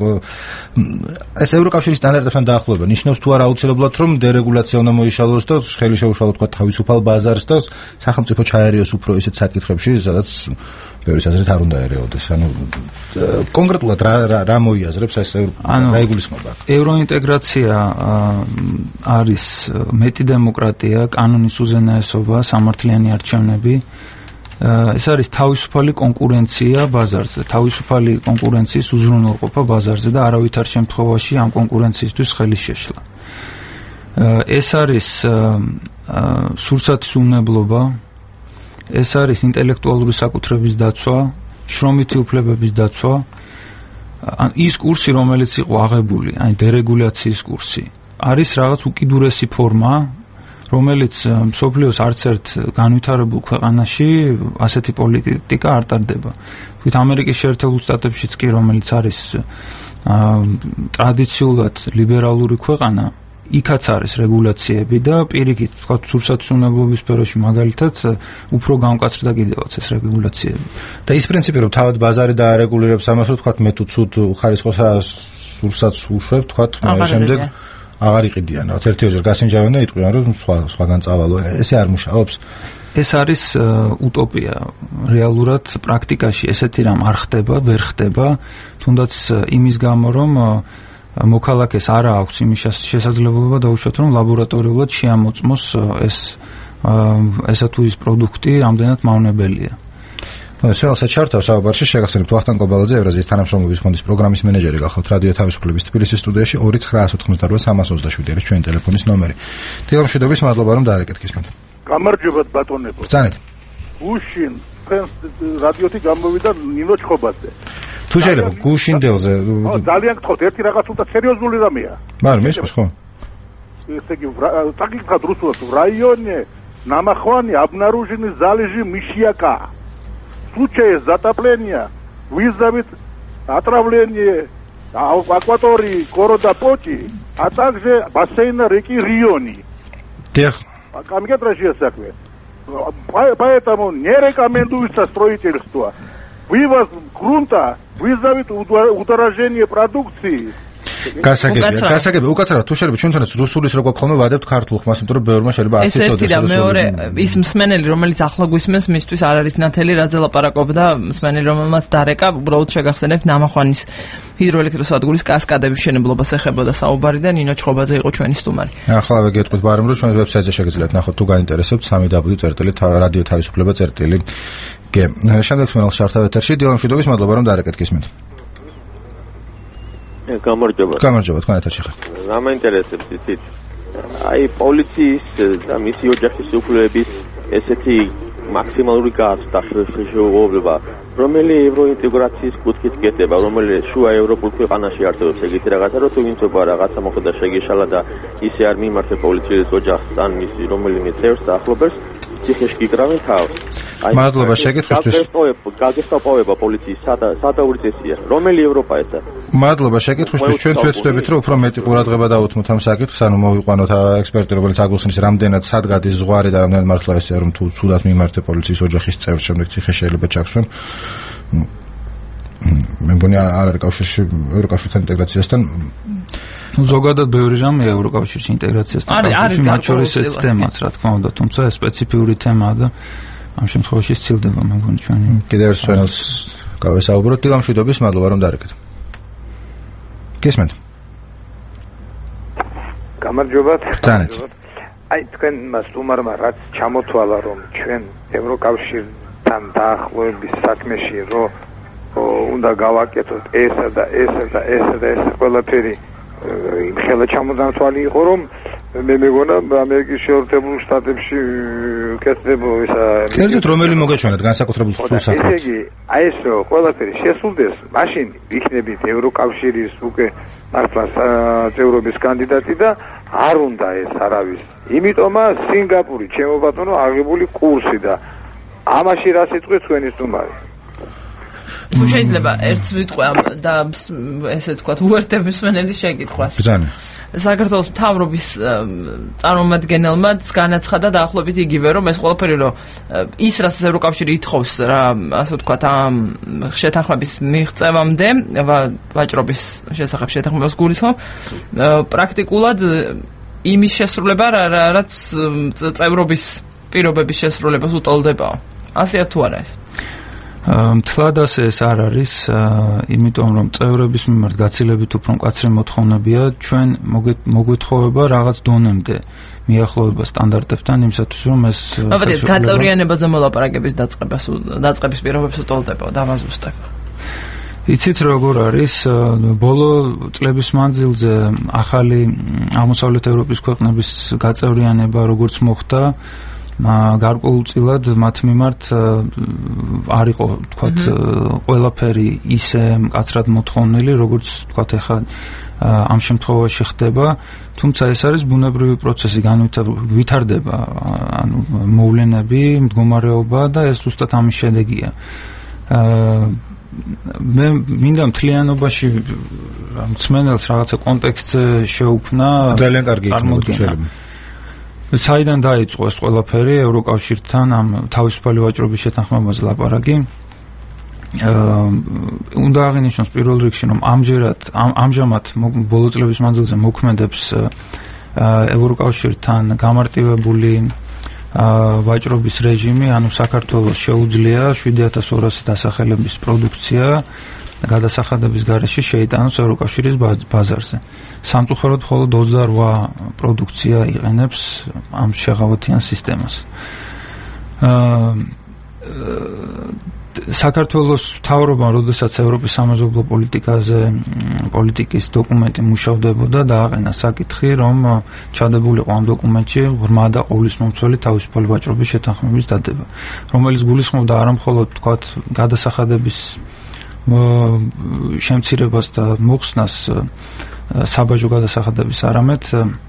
ეს ევროკავშირის სტანდარტებთან დაახლოება? ნიშნავს თუ არა აუცილებლად რომ დერეგულაცია უნდა მოიშალოს და ხელი შეუშალოს თქვა თავისუფალ ბაზარს და სახელმწიფო ჩაერიოს უფრო ისეთ საკითხებში, სადაც ბევრი აზრით არ უნდა ერეოდეს. ანუ კონკრეტულად რა რა მოიაზრებს ეს რა იგულისხმება? ევროინტეგრაცია არის მეტი დემოკრატია, კანონის უზენაესობა, სამართლიანი არჩევნები. ეს არის თავისუფალი კონკურენცია ბაზარზე, თავისუფალი კონკურენციის უზრუნველყოფა ბაზარზე და არავითარ შემთხვევაში ამ კონკურენციისთვის ხელის შეშლა. ეს არის სურსათის უნებლობა, ეს არის ინტელექტუალური საკუთრების დაცვა, შრომითი უფლებების დაცვა, ის კურსი, რომელიც იყო აღებული, აი დერეგულაციის კურსი, არის რაღაც უკიდურესი ფორმა, რომელიც მსოფლიოს არც ერთ განვითარებულ ქვეყანაში ასეთი პოლიტიკა არ ტარდება. თვით ამერიკის შეერთებულ შტატებშიც კი, რომელიც არის ტრადიციულად ლიბერალური ქვეყანა, იქაც არის რეგულაციები და პირიქით, თქვა სურსათის უნებლობის სფეროში მაგალითად უფრო გამკაცრდა კიდევაც ეს რეგულაციები. და ის პრინციპი, რომ თავად ბაზარი დაარეგულირებს ამას, რომ თქვა მე თუ ცუდ ხარისხოს სურსათს უშვებ, თქვა შემდეგ აღარ იყიდიან, რაღაც ერთიოჯერ გასინჯავენ და იტყვიან, რომ სხვა სხვაგან წავალო. ესე არ მუშაობს. ეს არის უტოპია. რეალურად პრაქტიკაში ესეთი რამ არ ხდება, ვერ ხდება, თუნდაც იმის გამო, რომ მოქალაქეს არ აქვს იმის შესაძლებლობა დაუშვათ, რომ ლაბორატორიულად შეამოწმოს ეს ესა თუ ის პროდუქტი რამდენად მავნებელია. სელსა ჩარტავს საუბარში შეგახსენებთ ვახტანგ კობალაძე, ევრაზიის თანამშრომლობის ფონდის პროგრამის მენეჯერი, გახლავთ რადიო თავისუფლების თბილისის სტუდიაში. ორი ცხრა ოთხმოცდაოთხი სამას ოცდაშვიდი არის ჩვენი ტელეფონის ნომერი. დილამშვიდობის, მადლობა რომ დაარეკეთ გისმენთ. გამარჯობათ ბატონებო. ბრძანეთ. გუშინ თქვენს რადიოთი გამოვიდა ნინო ჩხობაძე. თუ შეიძლება გუშინდელზე ძალიან გთხოვთ, ერთი რაღაც უნდა სერიოზული რამეა. მაგრამ მისმის ხო? ესე იგი, წაგიკითხავთ რუსულად, в районе намахвани обнаружены залежи мышьяка. В случае затопления вызовет отравление акватории города Поти, а также бассейна реки Риони. Тех. Камгетрашьесакве. Поэтому не рекомендуется строительство. Вывоз грунта вызовет удорожение продукции. გასაგებია, გასაგებია, უკაცრავად თუ შეიძლება ჩვენთანაც რუსულის როგორ ხოლმე ვადებთ ქართულ ხმას, იმიტომ რომ ბევრმა შეიძლება არ იცოდეს. ეს ერთი და მეორე ის მსმენელი, რომელიც ახლა გვისმენს, მისთვის არ არის ნათელი, რაზე ლაპარაკობდა მსმენელი, რომელმაც დარეკა, უბრალოდ შეგახსენებთ ნამახვანის ჰიდროელექტროსადგურის კასკადების მშენებლობას ეხებოდა საუბარი და ნინო ჩხობაძე იყო ჩვენი სტუმარი. ახლავე გეტყვით ბარემ, რომ ჩვენი ვებსაიტზე შეგიძლიათ ნახოთ, თუ გაინტერესებთ სამი დაბლიუ წერტილი რადიო თავისუფლება წერტილი გ. შემდეგ სვენელს შართავ ეთერში, დილამშვიდობის, მადლობა რომ დაარეკეთ გისმენთ. გამარჯობა. გამარჯობა, თქვენ ეთერში ხართ. რა მაინტერესებს იცით? აი პოლიციის და მისი ოჯახის უფლებების ესეთი მაქსიმალური გაზრდა შეუძლებლობა, რომელიც ევროინტეგრაციის კუთხით გეტება, რომელიც შუა ევროპულ ქვეყანაში არსებობს ეგეთი რაღაცა, რომ თუ ვინცობა რაღაცა მოხდა შეგეშალა და ისე არ მიმართე პოლიციის ოჯახს ან მისი რომელიმე წევრს და ახლობელს ციხეში გიკრავენ თავს. მადლობა შეკითხვისთვის. გაგესტოპოვება პოლიციის სადაური წესია. რომელი ევროპა ესა? მადლობა შეკითხვისთვის. ჩვენც ვეცდებით, რომ უფრო მეტი ყურადღება დავუთმოთ ამ საკითხს, ანუ მოვიყვანოთ ექსპერტი, რომელიც აგულსნის რამდენად სად გადის ზღვარი და რამდენად მართლა ესეა, რომ თუ ცუდად მიმართე პოლიციის ოჯახის წევრს შემდეგ ციხეში შეიძლება ჩაქსვენ. მე მგონი არ არის კავშირში ევროკავშირთან ინტეგრაციასთან. ну ზოგადად ბევრი რამეა ევროკავშირის ინტეგრაციასთან არის მათ შორის ეს თემაც რა თქმა უნდა, თუმცა ეს სპეციფიური თემაა და ამ შემთხვევაში სცილდება მე მგონი ჩვენი. კიდევ ერთ სვენელს გავესაუბროთ, დილამშვიდობის, მადლობა რომ დაარეკეთ. გესმენთ? გამარჯობათ. ბრძანეთ. აი თქვენმა სტუმარმა რაც ჩამოთვალა, რომ ჩვენ ევროკავშირთან დაახლოების საქმეში რომ უნდა გავაკეთოთ ესა და ესა და ესა და ეს ყველაფერი იმ ხელა ჩამოდამთვალი იყო, რომ მე მეგონა ამერიკის შეერთებულ შტატებში კეთდება ისა კერძოდ რომელი მოგეჩვენათ განსაკუთრებულ სულ საქმეს? ესე იგი, აი ეს ყველაფერი შესულდეს, მაშინ იქნებით ევროკავშირის უკვე მართლა წევრობის კანდიდატი და არ უნდა ეს არავის. იმიტომაა სინგაპური, ჩემო ბატონო, აღებული კურსი და ამაში რა სიტყვით თქვენი სტუმარი? თუ შეიძლება ერთს ვიტყვე და ესე ვთქვათ, უერთების მენელი შეკითხვას. ბრძანა. საქართველოს მთავრობის წარმომადგენელმა განაცხადა დაახლოებით იგივე, რომ ეს ყველაფერი რომ ის რაც ევროკავშირი ითხოვს რა, ასე ვთქვათ, ამ შეთანხმების მიღწევამდე, ვაჭრობის შესახებ შეთანხმებას გულისხმობ, პრაქტიკულად იმის შესრულება, რაც წევრობის პირობების შესრულებას უტოლდება. ასეა თუ არა ეს? მთლად ასე ეს არ არის, იმიტომ რომ წევრების მიმართ გაცილებით უფრო მკაცრი მოთხოვნებია, ჩვენ მოგვითხოვება რაღაც დონემდე მიახლოება სტანდარტებთან, იმისათვის რომ ეს მოგეთ გაწევრიანებაზე მოლაპარაკების დაწყებას დაწყების პირობებს უტოლდება, დავაზუსტებ. იცით როგორ არის, ბოლო წლების მანძილზე ახალი აღმოსავლეთ ევროპის ქვეყნების გაწევრიანება როგორც მოხდა, გარკვეულწილად მათ მიმართ არ იყო, თქვათ, ყველაფერი ისე მკაცრად მოთხოვნილი, როგორც თქვათ ახლა ამ შემთხვევაში ხდება, თუმცა ეს არის ბუნებრივი პროცესი, განვითარდება, ანუ მოვლენები, მდგომარეობა და ეს ზუსტად ამის შედეგია. მე მინდა მთლიანობაში მწმენელს რაღაცა კონტექსტზე შეუქმნა. ძალიან კარგი იქნება თუ შეიძლება. საიდან დაიწყო ეს ყველაფერი ევროკავშირთან ამ თავისუფალი ვაჭრობის შეთანხმებაზე ლაპარაკი? უნდა აღინიშნოს პირველ რიგში, რომ ამჯერად ამჟამად ბოლო წლების მანძილზე მოქმედებს ევროკავშირთან გამარტივებული ვაჭრობის რეჟიმი, ანუ საქართველოს შეუძლია შვიდი ათას ორასი დასახელების პროდუქცია გადასახადების გარეშე შეიტანოს ევროკავშირის ბაზარზე. სამწუხაროდ მხოლოდ ოცდარვა პროდუქცია იყენებს ამ შეღავათიან სისტემას. საქართველოს მთავრობამ, როდესაც ევროპის სამეზობლო პოლიტიკაზე პოლიტიკის დოკუმენტი მუშავდებოდა, დააყენა საკითხი, რომ ჩადებულიყო ამ დოკუმენტში ღრმა და ყოვლისმომცველი თავისუფალი ვაჭრობის შეთანხმების დადება, რომელიც გულისხმობდა არა მხოლოდ თქვათ გადასახადების შემცირებას და მოხსნას საბაჟო გადასახადების, არამედ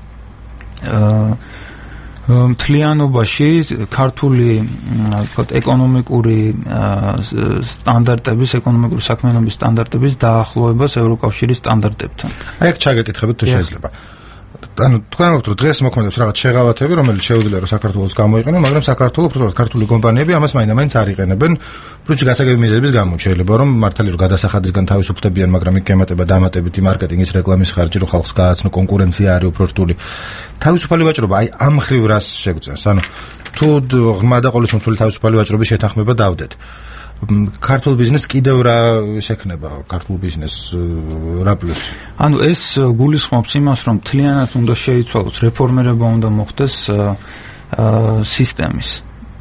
მთლიანობაში ქართული ვთქვათ ეკონომიკური სტანდარტების, ეკონომიკური საქმიანობის სტანდარტების დაახლოებას ევროკავშირის სტანდარტებთან. აი აქ ჩაგეკითხებით თუ შეიძლება. ანუ თქვენ ვთქვით, რომ დღეს მოქმედებს რაღაც შეღავათები, რომელიც შეუძლია რომ საქართველოს გამოიყენო, მაგრამ საქართველოს უბრალოდ ქართული კომპანიები ამას მაინც არ იყენებენ. პრინციპი გასაგები მიზეზების გამო შეიძლება რომ მართალი რომ გადასახადისგან თავისუფლებიან, მაგრამ იქ ემატება დამატებითი მარკეტინგის, რეკლამის ხარჯი, რომ ხალხს გააცნო, კონკურენცია არის უფრო რთული. თავისუფალი ვაჭრობა აი ამ ხრივ რას შეგწევს? ანუ თუ ღრმა და ყოვლისმომცველი თავისუფალი ვაჭრობის შეთანხმება დავდეთ, ქართულ ბიზნესს კიდევ რა შექმნება, ქართულ ბიზნესს რა პლუსი? ანუ ეს გულისხმობს იმას, რომ მთლიანად უნდა შეიცვალოს რეფორმირება, უნდა მოხდეს სისტემის.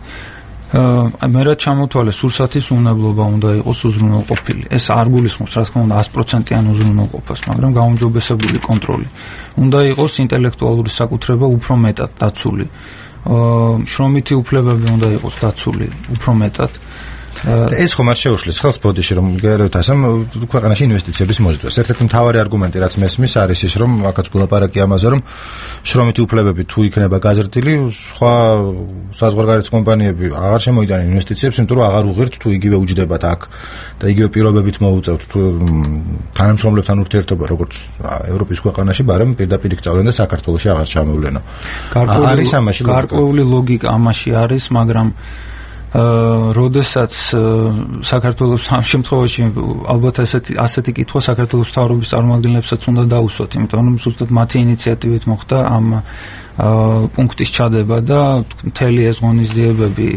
მე რა ჩამოთვალე, სურსათის უნებლობა უნდა იყოს უზრუნველყოფილი. ეს არ გულისხმობს, რა თქმა უნდა, sto პროცენტიან უზრუნველყოფას, მაგრამ გაუმჯობესებული კონტროლი. უნდა იყოს ინტელექტუალური საკუთრება უფრო მეტად დაცული. შრომითი უფლებები უნდა იყოს დაცული უფრო მეტად. ეს ხომ არ შეუშლის ხელს ბოდიში რომ გეროთ ასე ქვეყანაში ინვესტიციების მოზიდვას. ერთ-ერთი მთავარი არგუმენტი რაც მესმის არის ის რომ აქაც გულაპარაკი ამაზე რომ შრომითი უფლებები თუ იქნება გაზრდილი, სხვა საზღვარგარეთ კომპანიები აღარ შემოიტანენ ინვესტიციებს, იმიტომ რომ აღარ უღირთ თუ იგივე უჯდებათ აქ და იგივე პირობებით მოუწევთ თუ თანამშრომლებთან ურთიერთობა როგორც ევროპის ქვეყანაში, მაგრამ პირდაპირ იქ წავდნენ და საქართველოში აღარ ჩამოვლენო. არის ამაში გარკვეული ლოგიკა ამაში არის, მაგრამ როდესაც საქართველოს ამ შემთხვევაში ალბათ ასეთი ასეთი კითხვა საქართველოს მთავრობის წარმომადგენლებსაც უნდა დაუსვათ, იმიტომ რომ ზუსტად მათი ინიციატივით მოხდა ამ პუნქტის ჩადება და მთელი ეს ღონისძიებები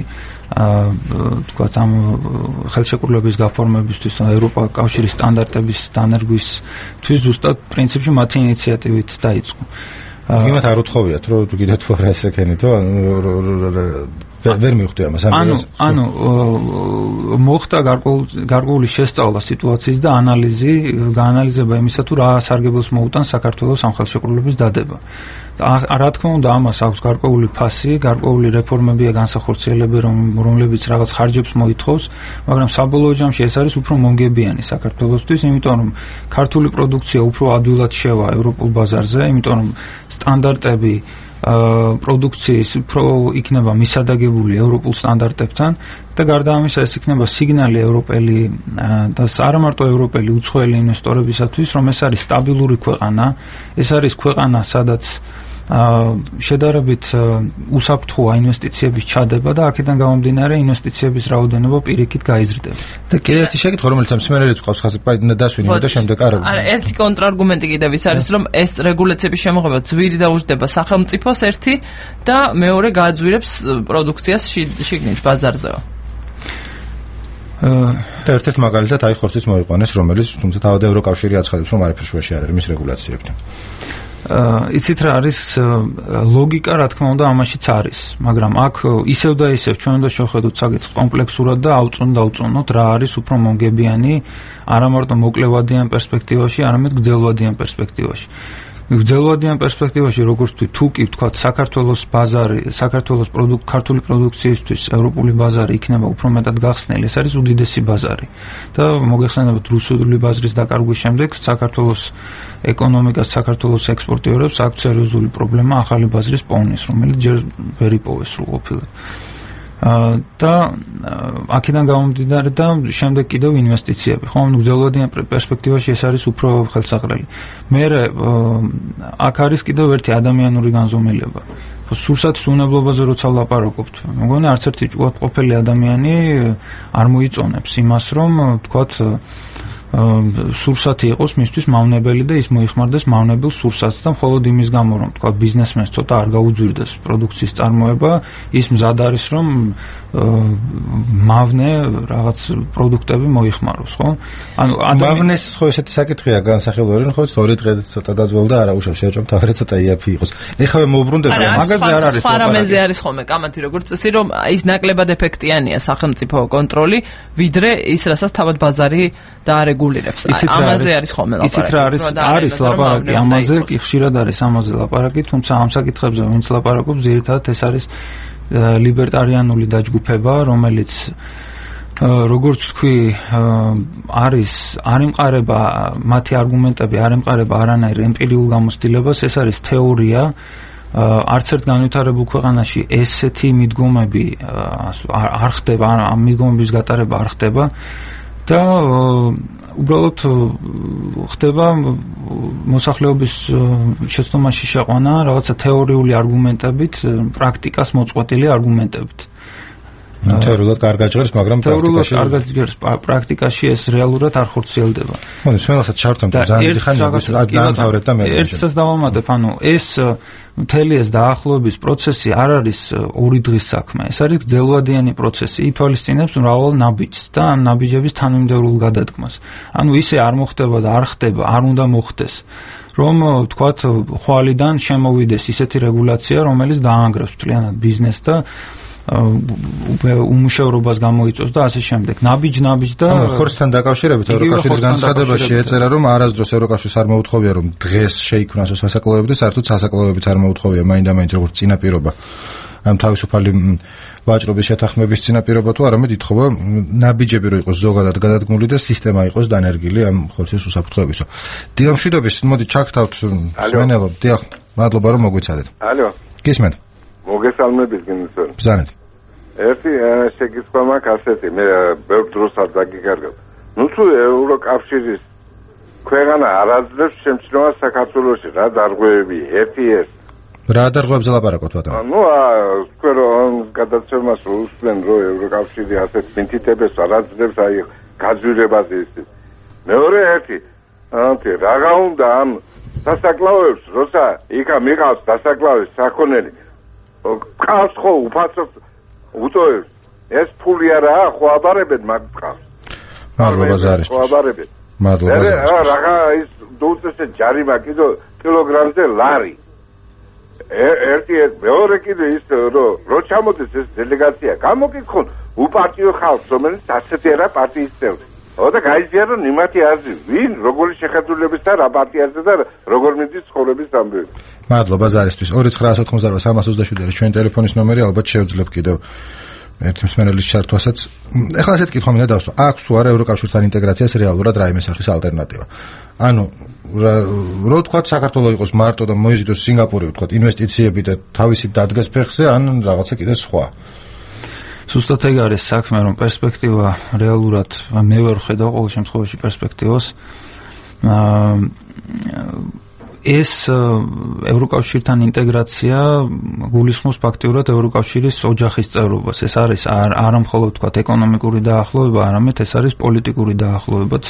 თქვათ ამ ხელშეკრულების გაფორმებისთვის ევროპა კავშირის სტანდარტების დანერგვისთვის ზუსტად პრინციპში მათი ინიციატივით დაიწყო. იმათ არ უთხოვიათ რომ კიდევ თუ არა ესექენითო ვერ მივხვდი ამას ამ ანუ ანუ მოხდა გარკვეული შესწავლა სიტუაციის და ანალიზი, გაანალიზება იმისა თუ რა სარგებლოს მოუტანს საქართველოს სამხელშეკრულების დადება. რა თქმა უნდა ამას აქვს გარკვეული ფასი, გარკვეული რეფორმებია განსახორციელებელი, რომლებიც რაღაც ხარჯებს მოითხოვს, მაგრამ საბოლოო ჯამში ეს არის უფრო მომგებიანი საქართველოსთვის, იმიტომ რომ ქართული პროდუქცია უფრო ადვილად შევა ევროპულ ბაზარზე, იმიტომ რომ სტანდარტები პროდუქციის უფრო იქნება მისადაგებული ევროპულ სტანდარტებთან და გარდა ამისა ეს იქნება სიგნალი ევროპელი და არა მარტო ევროპელი უცხოელი ინვესტორებისათვის, რომ ეს არის სტაბილური ქვეყანა, ეს არის ქვეყანა, სადაც შედარებით უსაფრთხოა ინვესტიციების ჩადება და აქედან გამომდინარე ინვესტიციების რაოდენობა პირიქით გაიზრდება. და კიდევ ერთი შეკითხვა, რომელიც ამ სიმერელიც ყავს ხაზი დასვინე და შემდეგ არა. არა, ერთი კონტრარგუმენტი კიდევ ის არის, რომ ეს რეგულაციების შემოღება ძვირი დაუჯდება სახელმწიფოს ერთი და მეორე გააძვირებს პროდუქციას შიგნით ბაზარზეო. და ერთ-ერთ მაგალითად აი ხორციც მოიყვანეს, რომელიც თუმცა თავად ევროკავშირი აცხადებს, რომ არაფერ შუაში არ არის მის რეგულაციებთან. იცით რა არის ლოგიკა, რა თქმა უნდა, ამაშიც არის, მაგრამ აქ ისევ და ისევ ჩვენ უნდა შევხედოთ საკითხს კომპლექსურად და ავწუნ დავწუნოთ რა არის უფრო მომგებიანი, არა მარტო მოკლევადიან პერსპექტივაში, არამედ გრძელვადიან პერსპექტივაში. გრძელვადიან პერსპექტივაში, როგორც ვთქვი, თუ კი ვთქვათ, საქართველოს ბაზარი, საქართველოს პროდუქტ, ქართული პროდუქციისთვის ევროპული ბაზარი იქნება უფრო მეტად გახსნილი, ეს არის უდიდესი ბაზარი. და მოგეხსენებათ, რუსული ბაზრის დაკარგვის შემდეგ საქართველოს ეკონომიკას, საქართველოს ექსპორტიორებს აქვს სერიოზული პრობლემა ახალი ბაზრის პოვნის, რომელიც ჯერ ვერ იპოვეს სრულყოფილად. და აქედან გამომდინარე და შემდეგ კიდევ ინვესტიციები. ხო, ანუ გრძელვადიან პერსპექტივაში ეს არის უფრო ხელსაყრელი. მე აქ არის კიდევ ერთი ადამიანური განზომილება. ხო, სურსათის უნებლობაზე როცა ვლაპარაკობთ, მგონი არც ერთი ჭუათყოფელი ადამიანი არ მოიწონებს იმას, რომ თქვათ სურსათი იყოს მისთვის მავნებელი და ის მოიხმარდეს მავნებელ სურსათს და მხოლოდ იმის გამო, რომ თქვა ბიზნესმენს ცოტა არ გაუძვირდეს პროდუქციის წარმოება, ის მზად არის, რომ მავნე რაღაც პროდუქტები მოიხმაროს, ხო? ანუ მავნეს ხო ესეთი საკითხია განსახილველი, ხო, ორი დღე ცოტა დაძველდა, არა უშავს შეაჭამ თავი ცოტა იაფი იყოს. ეხლა მოვბრუნდები, მაგაზე არ არის. სხვა რამეზე არის ხოლმე კამათი, როგორც წესი, რომ ის ნაკლებად ეფექტიანია სახელმწიფო კონტროლი, ვიდრე ის, რასაც თავად ბაზარი დაარეგულირებს. ამაზე არის ხოლმე ლაპარაკი. იცით რა არის? არის ლაპარაკი ამაზე, კი ხშირად არის ამაზე ლაპარაკი, თუმცა ამ საკითხებზე ვინც ლაპარაკობს, ძირითადად ეს არის ლიბერტარიანული დაჯგუფება, რომელიც როგორც თქვი, არის არ იმყარება მათი არგუმენტები, არ იმყარება არანაირ ემპირიულ გამოცდილებას, ეს არის თეორია. არც ერთ განვითარებულ ქვეყანაში ესეთი მიდგომები არ ხდება, ამ მიდგომების გატარება არ ხდება. და უბრალოდ ხდება მოსახლეობის შეცდომაში შეყვანა რაღაცა თეორიული არგუმენტებით, პრაქტიკას მოწყვეტილი არგუმენტებით. თეორიულად კარგად ჟღერს, მაგრამ პრაქტიკაში კარგად ჟღერს, პრაქტიკაში ეს რეალურად არ ხორციელდება. ხო, სმენელსაც ჩართობთ, ძალიან ხანი დაამთავრეთ და მე. ერთსაც დავამატებ, ანუ ეს მთელი ეს დაახლოების პროცესი არ არის ორი დღის საქმე, ეს არის გრძელვადიანი პროცესი, ითვალისწინებს მრავალ ნაბიჯს და ამ ნაბიჯების თანმიმდევრულ გადადგმას. ანუ ისე არ მოხდება და არ ხდება, არ უნდა მოხდეს, რომ თქვათ ხვალიდან შემოვიდეს ისეთი რეგულაცია, რომელიც დაანგრევს მთლიანად ბიზნესს და უმუშევრობას გამოიწვევს და ასე შემდეგ. ნაბიჯ-ნაბიჯ და ხორცთან დაკავშირებით ევროკავშირის განცხადებაში ეწერა, რომ არასდროს ევროკავშირს არ მოუთხოვია, რომ დღეს შეიქმნას სასაკლაოები და საერთოდ სასაკლაოებიც არ მოუთხოვია მაინდა-მაინც როგორც წინაპირობა ამ თავისუფალი ვაჭრობის შეთანხმების წინაპირობა თუ არამედ ითხოვა ნაბიჯები რო იყოს ზოგადად გადადგმული და სისტემა იყოს დანერგილი ამ ხორცის უსაფრთხოებისო. დიახ, მშვიდობის, მოდი ჩაგთავთ სმენელო. დიახ, მადლობა რომ მოგვიცადეთ. ალო. გისმენთ? მოგესალმებით გინდისო. ბრძანეთ. ერთი შეკითხვა მაქვს ასეთი, მე ბევრ დროს არ დაგიკარგებ. ნუ თუ ევროკავშირის ქვეყანა არ აძლევს შემჩნევას საქართველოში, რა დარღვევები, ერთი ეს. რა დარღვევებზე ლაპარაკობთ ბატონო? ნუ თქვენ რომ გადაცემას უსმენ, რომ ევროკავშირი ასეთ მითითებებს არ აძლევს, აი გაძვირებაზე ისე. მეორე ერთი, ანთი რაღა უნდა ამ დასაკლავებს, როცა იქა მიყავს დასაკლავის საქონელი ყავს ხო უფასოდ უწევს ეს ფული არაა ხო აბარებენ მაგ ყავს მადლობა ზარიშ ხო აბარებენ მადლობა ზარიშ რა რა ის დუწესე ჯარიმა კიდო კილოგრამზე ლარი ერთი მეორე კიდე ის რომ რო ჩამოდის ეს დელეგაცია გამოკითხონ უპარტიო ხალხს რომელიც ასეთი არა პარტიის წევრი ოდა გაიზიარო ნიმათი აზრი ვინ როგორი შეხედულების და რა პარტიაზე და როგორ მიდის ცხოვრების ამბები მადლობა ზარისთვის ორი ცხრა ათი ოცდაოთხ სამას ოცდაშვიდი არის ჩვენი ტელეფონის ნომერი ალბათ შევძლებ კიდევ ერთი მსმენელის ჩართვასაც ეხლა ასეთ კითხვა მინდა დავსვა აქვს თუ არა ევროკავშირთან ინტეგრაციას რეალურად რაიმე სახის ალტერნატივა ანუ რო თქვა საქართველოს იყოს მარტო და მოიზიდოს სინგაპური თქვა ინვესტიციები და თავისი დადგეს ფეხზე ან რაღაცა კიდე სხვა ზუსტად ეგ არის საქმე რომ პერსპექტივა რეალურად მე ვერ ხედავ ყოველ შემთხვევაში პერსპექტივას ეს ევროკავშირთან ინტეგრაცია გულისხმობს ფაქტიურად ევროკავშირის ოჯახის წევრობას ეს არის არა მხოლოდ თქვა ეკონომიკური დაახლოება არამედ ეს არის პოლიტიკური დაახლოებაც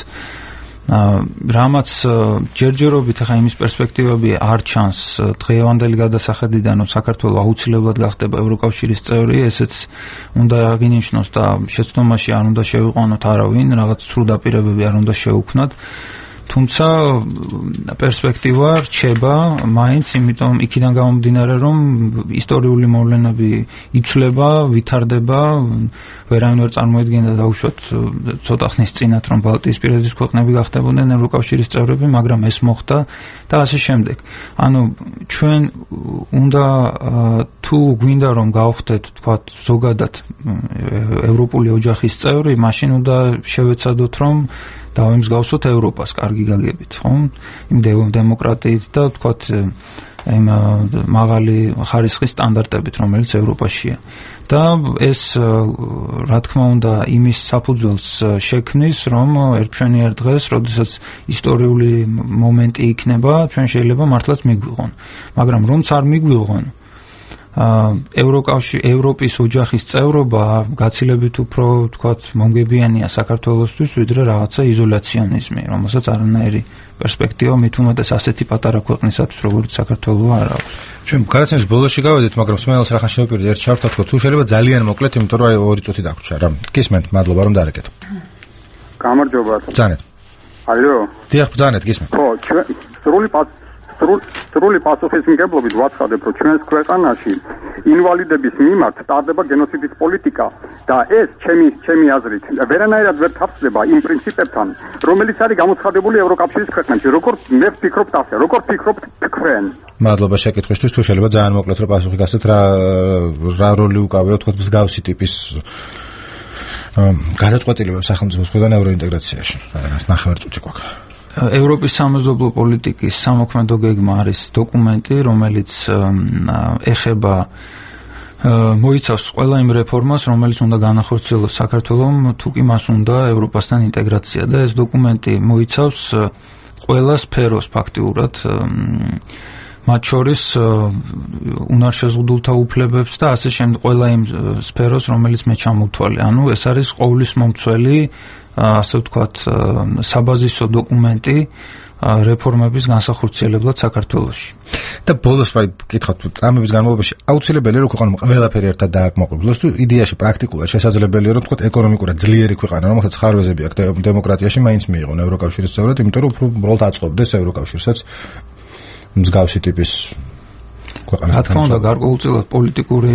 რამაც ჯერჯერობით ახლა იმის პერსპექტივები არ ჩანს დღევანდელი გადასახედიდან რომ საქართველოს აუცილებლად გახდება ევროკავშირის წევრი ესეც უნდა აღინიშნოს და შეცდომაში არ უნდა შევიყვანოთ არავინ რაღაც სრულ დაპირებები არ უნდა შეუქმნათ თუმცა პერსპექტივა რჩება მაინც იმიტომ იქიდან გამომდინარე რომ ისტორიული მოვლენები იცვლება ვითარდება ვერავინ ვერ წარმოედგენდა დაუშვათ ცოტა ხნის წინათ რომ ბალტიისპირეთის ქვეყნები გახდებოდნენ ევროკავშირის წევრები მაგრამ ეს მოხდა და ასე შემდეგ ანუ ჩვენ უნდა თუ გვინდა რომ გავხდეთ თქვათ ზოგადად ევროპული ოჯახის წევრი მაშინ უნდა შევეცადოთ რომ დავემსგავსოთ ევროპას კარგი გაგებით ხო იმ დემოკრატიით და თქვათ იმ მაღალი ხარისხის სტანდარტებით რომელიც ევროპაშია და ეს რა თქმა უნდა იმის საფუძველს შექმნის რომ ერთშენიერ დღეს როდესაც ისტორიული მომენტი იქნება ჩვენ შეიძლება მართლაც მიგვიღონ მაგრამ რომც არ მიგვიღონ ევროკავშირი ევროპის ოჯახის წევრობა გაცილებით უფრო თქვათ მომგებიანია საქართველოსთვის ვიდრე რაღაცა იზოლაციონიზმი რომელსაც არანაირი პერსპექტივა მით უმეტეს ასეთი პატარა ქვეყნისათვის როგორც საქართველო არ აქვს ჩვენ გადაცემის ბოლოში გავედით მაგრამ სმენელს რახან შევპირდი ერთ ჩართვა თქო თუ შეიძლება ძალიან მოკლედ იმიტომ რომ აი ორი წუთი დაგვრჩა რა გისმენთ მადლობა რომ დაარეკეთ გამარჯობა ბრძანეთ ალო დიახ ბრძანეთ გისმენთ ხო ჩვენ სრული სრული პასუხისმგებლობით ვაცხადებ, რომ ჩვენს ქვეყანაში ინვალიდების მიმართ ტარდება გენოციდის პოლიტიკა და ეს ჩემი ჩემი აზრით ვერანაირად ვერ თავსდება იმ პრინციპებთან, რომელიც არის გამოცხადებული ევროკავშირის ქვეყნებში. როგორ მე ვფიქრობ ასე, როგორ ფიქრობთ თქვენ? მადლობა შეკითხვისთვის, თუ შეიძლება ძალიან მოკლედ რომ პასუხი გასცეთ, რა რა როლი უკავია თქო მსგავსი ტიპის გადაწყვეტილებებს სახელმწიფოს მხრიდან ევროინტეგრაციაში. რაღაც ნახევარწუთი გვაქვს. ევროპის სამეზობლო პოლიტიკის სამოქმედო გეგმა არის დოკუმენტი, რომელიც ეხება მოიცავს ყველა იმ რეფორმას, რომელიც უნდა განახორციელოს საქართველომ, თუ კი მას უნდა ევროპასთან ინტეგრაცია და ეს დოკუმენტი მოიცავს ყველა სფეროს ფაქტიურად მათ შორის უნარშეზღუდულთა უფლებებს და ასე შემდეგ ყველა იმ სფეროს, რომელიც მე ჩამოვთვალე. ანუ ეს არის ყოვლის მომცველი ასე ვთქვათ საბაზისო დოკუმენტი რეფორმების განსახორციელებლად საქართველოში. და ბოლოს ვაი გითხავთ წამების განმავლობაში აუცილებელია რომ ქვეყანამ ყველაფერი ერთად დააკმაყოფილოს თუ იდეაში პრაქტიკულად შესაძლებელია რომ ვთქვათ ეკონომიკურად ძლიერი ქვეყანა რომელსაც ხარვეზები აქვს დემოკრატიაში მაინც მიიღონ ევროკავშირის წევრად, იმიტომ რომ უფრო უბრალოდ აწყობდეს ევროკავშირსაც მსგავსი ტიპის ქვეყანას. რა თქმა უნდა გარკვეულწილად პოლიტიკური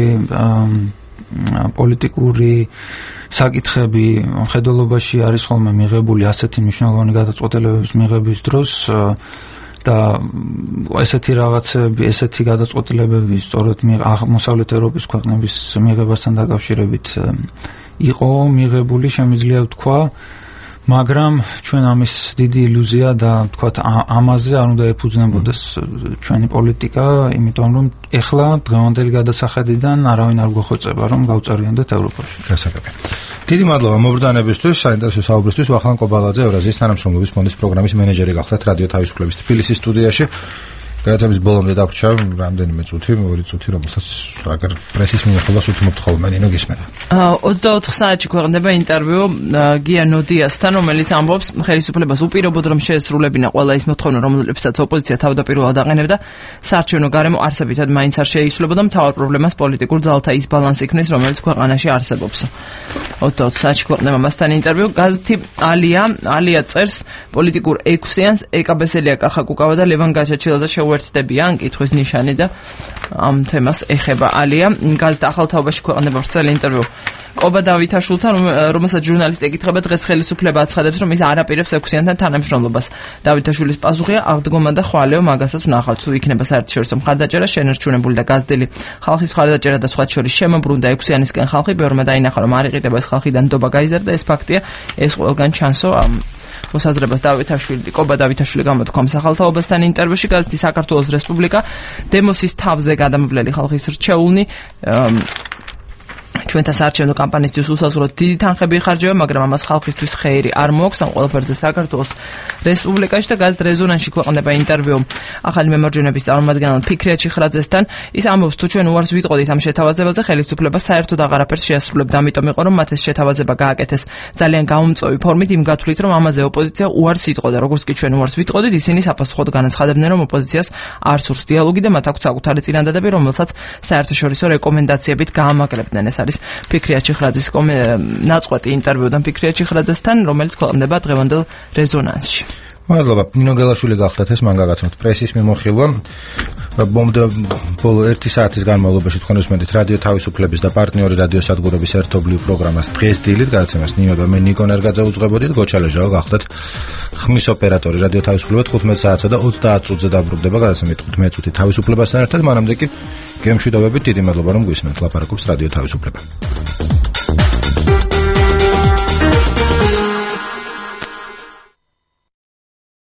პოლიტიკური საკითხები მხედველობაში არის ხოლმე მიღებული ასეთი მნიშვნელოვანი გადაწყვეტილებების მიღების დროს და ესეთი რაღაცები, ესეთი გადაწყვეტილებები სწორედ აღმოსავლეთ ევროპის ქვეყნების მიღებასთან დაკავშირებით იყო მიღებული, შემიძლია ვთქვა, მაგრამ ჩვენ ამის დიდი ილუზია და ვთქვათ ამაზე არ უნდა ეფუძნებოდეს ჩვენი პოლიტიკა, იმიტომ რომ ეხლა დღევანდელი გადასახედიდან არავინ არ გვეხოცება რომ გავწარიანდეთ ევროპაში. გასაგებია. დიდი მადლობა მობრძანებისთვის, საინტერესო საუბრისთვის. ვახლან კობალაძე, ევრაზიის თანამშრომლობის ფონდის პროგრამის მენეჯერი გახდათ რადიო თავისუფლების თბილისის სტუდიაში. გადაცემის ბოლომდე დაგვრჩა რამდენიმე წუთი, ორი წუთი, რომელსაც აგერ პრესის მიმოხილვას უთმობთ ხოლმე, ნინო გისმენთ. ოცდაოთხ საათში ქვეყნდება ინტერვიუ გია ნოდიასთან, რომელიც ამბობს ხელისუფლებას უპირობოდ რომ შეესრულებინა ყველა ის მოთხოვნა, რომლებსაც ოპოზიცია თავდაპირველად აყენებდა, საარჩევნო გარემო არსებითად მაინც არ შეისრულებოდა, მთავარ პრობლემას პოლიტიკურ ძალთა ის ბალანსი იქნის, რომელიც ქვეყანაში არსებობს. ოცდაოთხ საათში ქვეყნდება მასთან ინტერვიუ. გაზეთი ალია, ალია წერს პოლიტიკურ ექვსიანს ეკა ბესელია, კახა კუკავა და ლევან გაჩაჩილა და შეუ შეუერთდებიან კითხვის ნიშანი და ამ თემას ეხება ალია. გაზეთ ახალ თაობაში ქვეყნდება ვრცელი ინტერვიუ კობა დავითაშვილთან, რომელსაც ჟურნალისტი ეკითხება დღეს ხელისუფლება აცხადებს, რომ ის არ აპირებს ექვსიანთან თანამშრომლობას. დავითაშვილის პასუხია აღდგომა და ხვალეო მაგასაც ვნახავთ. თუ იქნება საერთაშორისო მხარდაჭერა, შენარჩუნებული და გაზრდილი ხალხის მხარდაჭერა და სხვა შორის შემოbrunდა ექვსიანისკენ ხალხი, ბევრმა დაინახა, რომ არ იყიდება ეს ხალხიდან ნდობა გაიზარდა, ეს ფაქტია, ეს ყველგან ჩანსო მოსაზრებას დავითაშვილი, კობა დავითაშვილი გამოთქვა სახალხოებასთან ინტერვიუში გაზეთი საქართველოს რესპუბლიკა დემოსის თავზე გადამვლელი ხალხის რჩეულნი ჩვენთან საარჩევნო კამპანიისთვის უსასრულოდ დიდი თანხები იხარჯება, მაგრამ ამას ხალხისთვის ხეირი არ მოაქვს. ამ ყველაფერზე საქართველოს რესპუბლიკაში და გაზეთ რეზონანსში ქვეყნდება ინტერვიუ ახალი მემარჯვენეების წარმომადგენელ ფიქრია ჩიხრაძესთან. ის ამბობს, თუ ჩვენ უარს ვიტყოდით ამ შეთავაზებაზე, ხელისუფლება საერთოდ აღარაფერს შეასრულებდა, ამიტომ იყო, რომ მათ ეს შეთავაზება გააკეთეს ძალიან გაუმწვევი ფორმით, იმ გათვლით, რომ ამაზე ოპოზიცია უარს იტყოდა. როგორც კი ჩვენ უარს ვიტყოდით, ისინი საპასუხოდ განაცხადებდნენ, რომ ოპოზიციას არ სურს დიალოგი და მათ აქვს საკუთარი წინადადები, რომელსაც საერთაშორისო რეკომენდაციებით გაამაგრებდნენ. ეს არის ფიქრია ჩიხრაძის ნაწყვეტი ინტერვიუდან ფიქრია ჩიხრაძესთან, რომელიც ქვეყნდება დღევანდელ რეზონანსში. მადლობა. ნინო გელაშვილი გახდათ ეს მან გაგაცნოთ პრესის მიმოხილვა. ბომბ ბოლო ერთი საათის განმავლობაში თქვენ უსმენთ რადიო თავისუფლების და პარტნიორი რადიოსადგურების ერთობლივ პროგრამას დღეს დილით გადაცემას ნინო და მე ნიკო ნერგაძე უძღვებოდით. გოჩალეჟაო გახდათ ხმის ოპერატორი. რადიო თავისუფლება თხუთმეტ საათსა და ოცდაათ წუთზე დაბრუნდება გადაცემით თხუთმეტ წუთი თავისუფლებასთან ერთად. მანამდე კი გემშვიდობებით დიდი მადლობა რომ გვისმენთ. ლაპარაკობს რადიო თავისუფლება.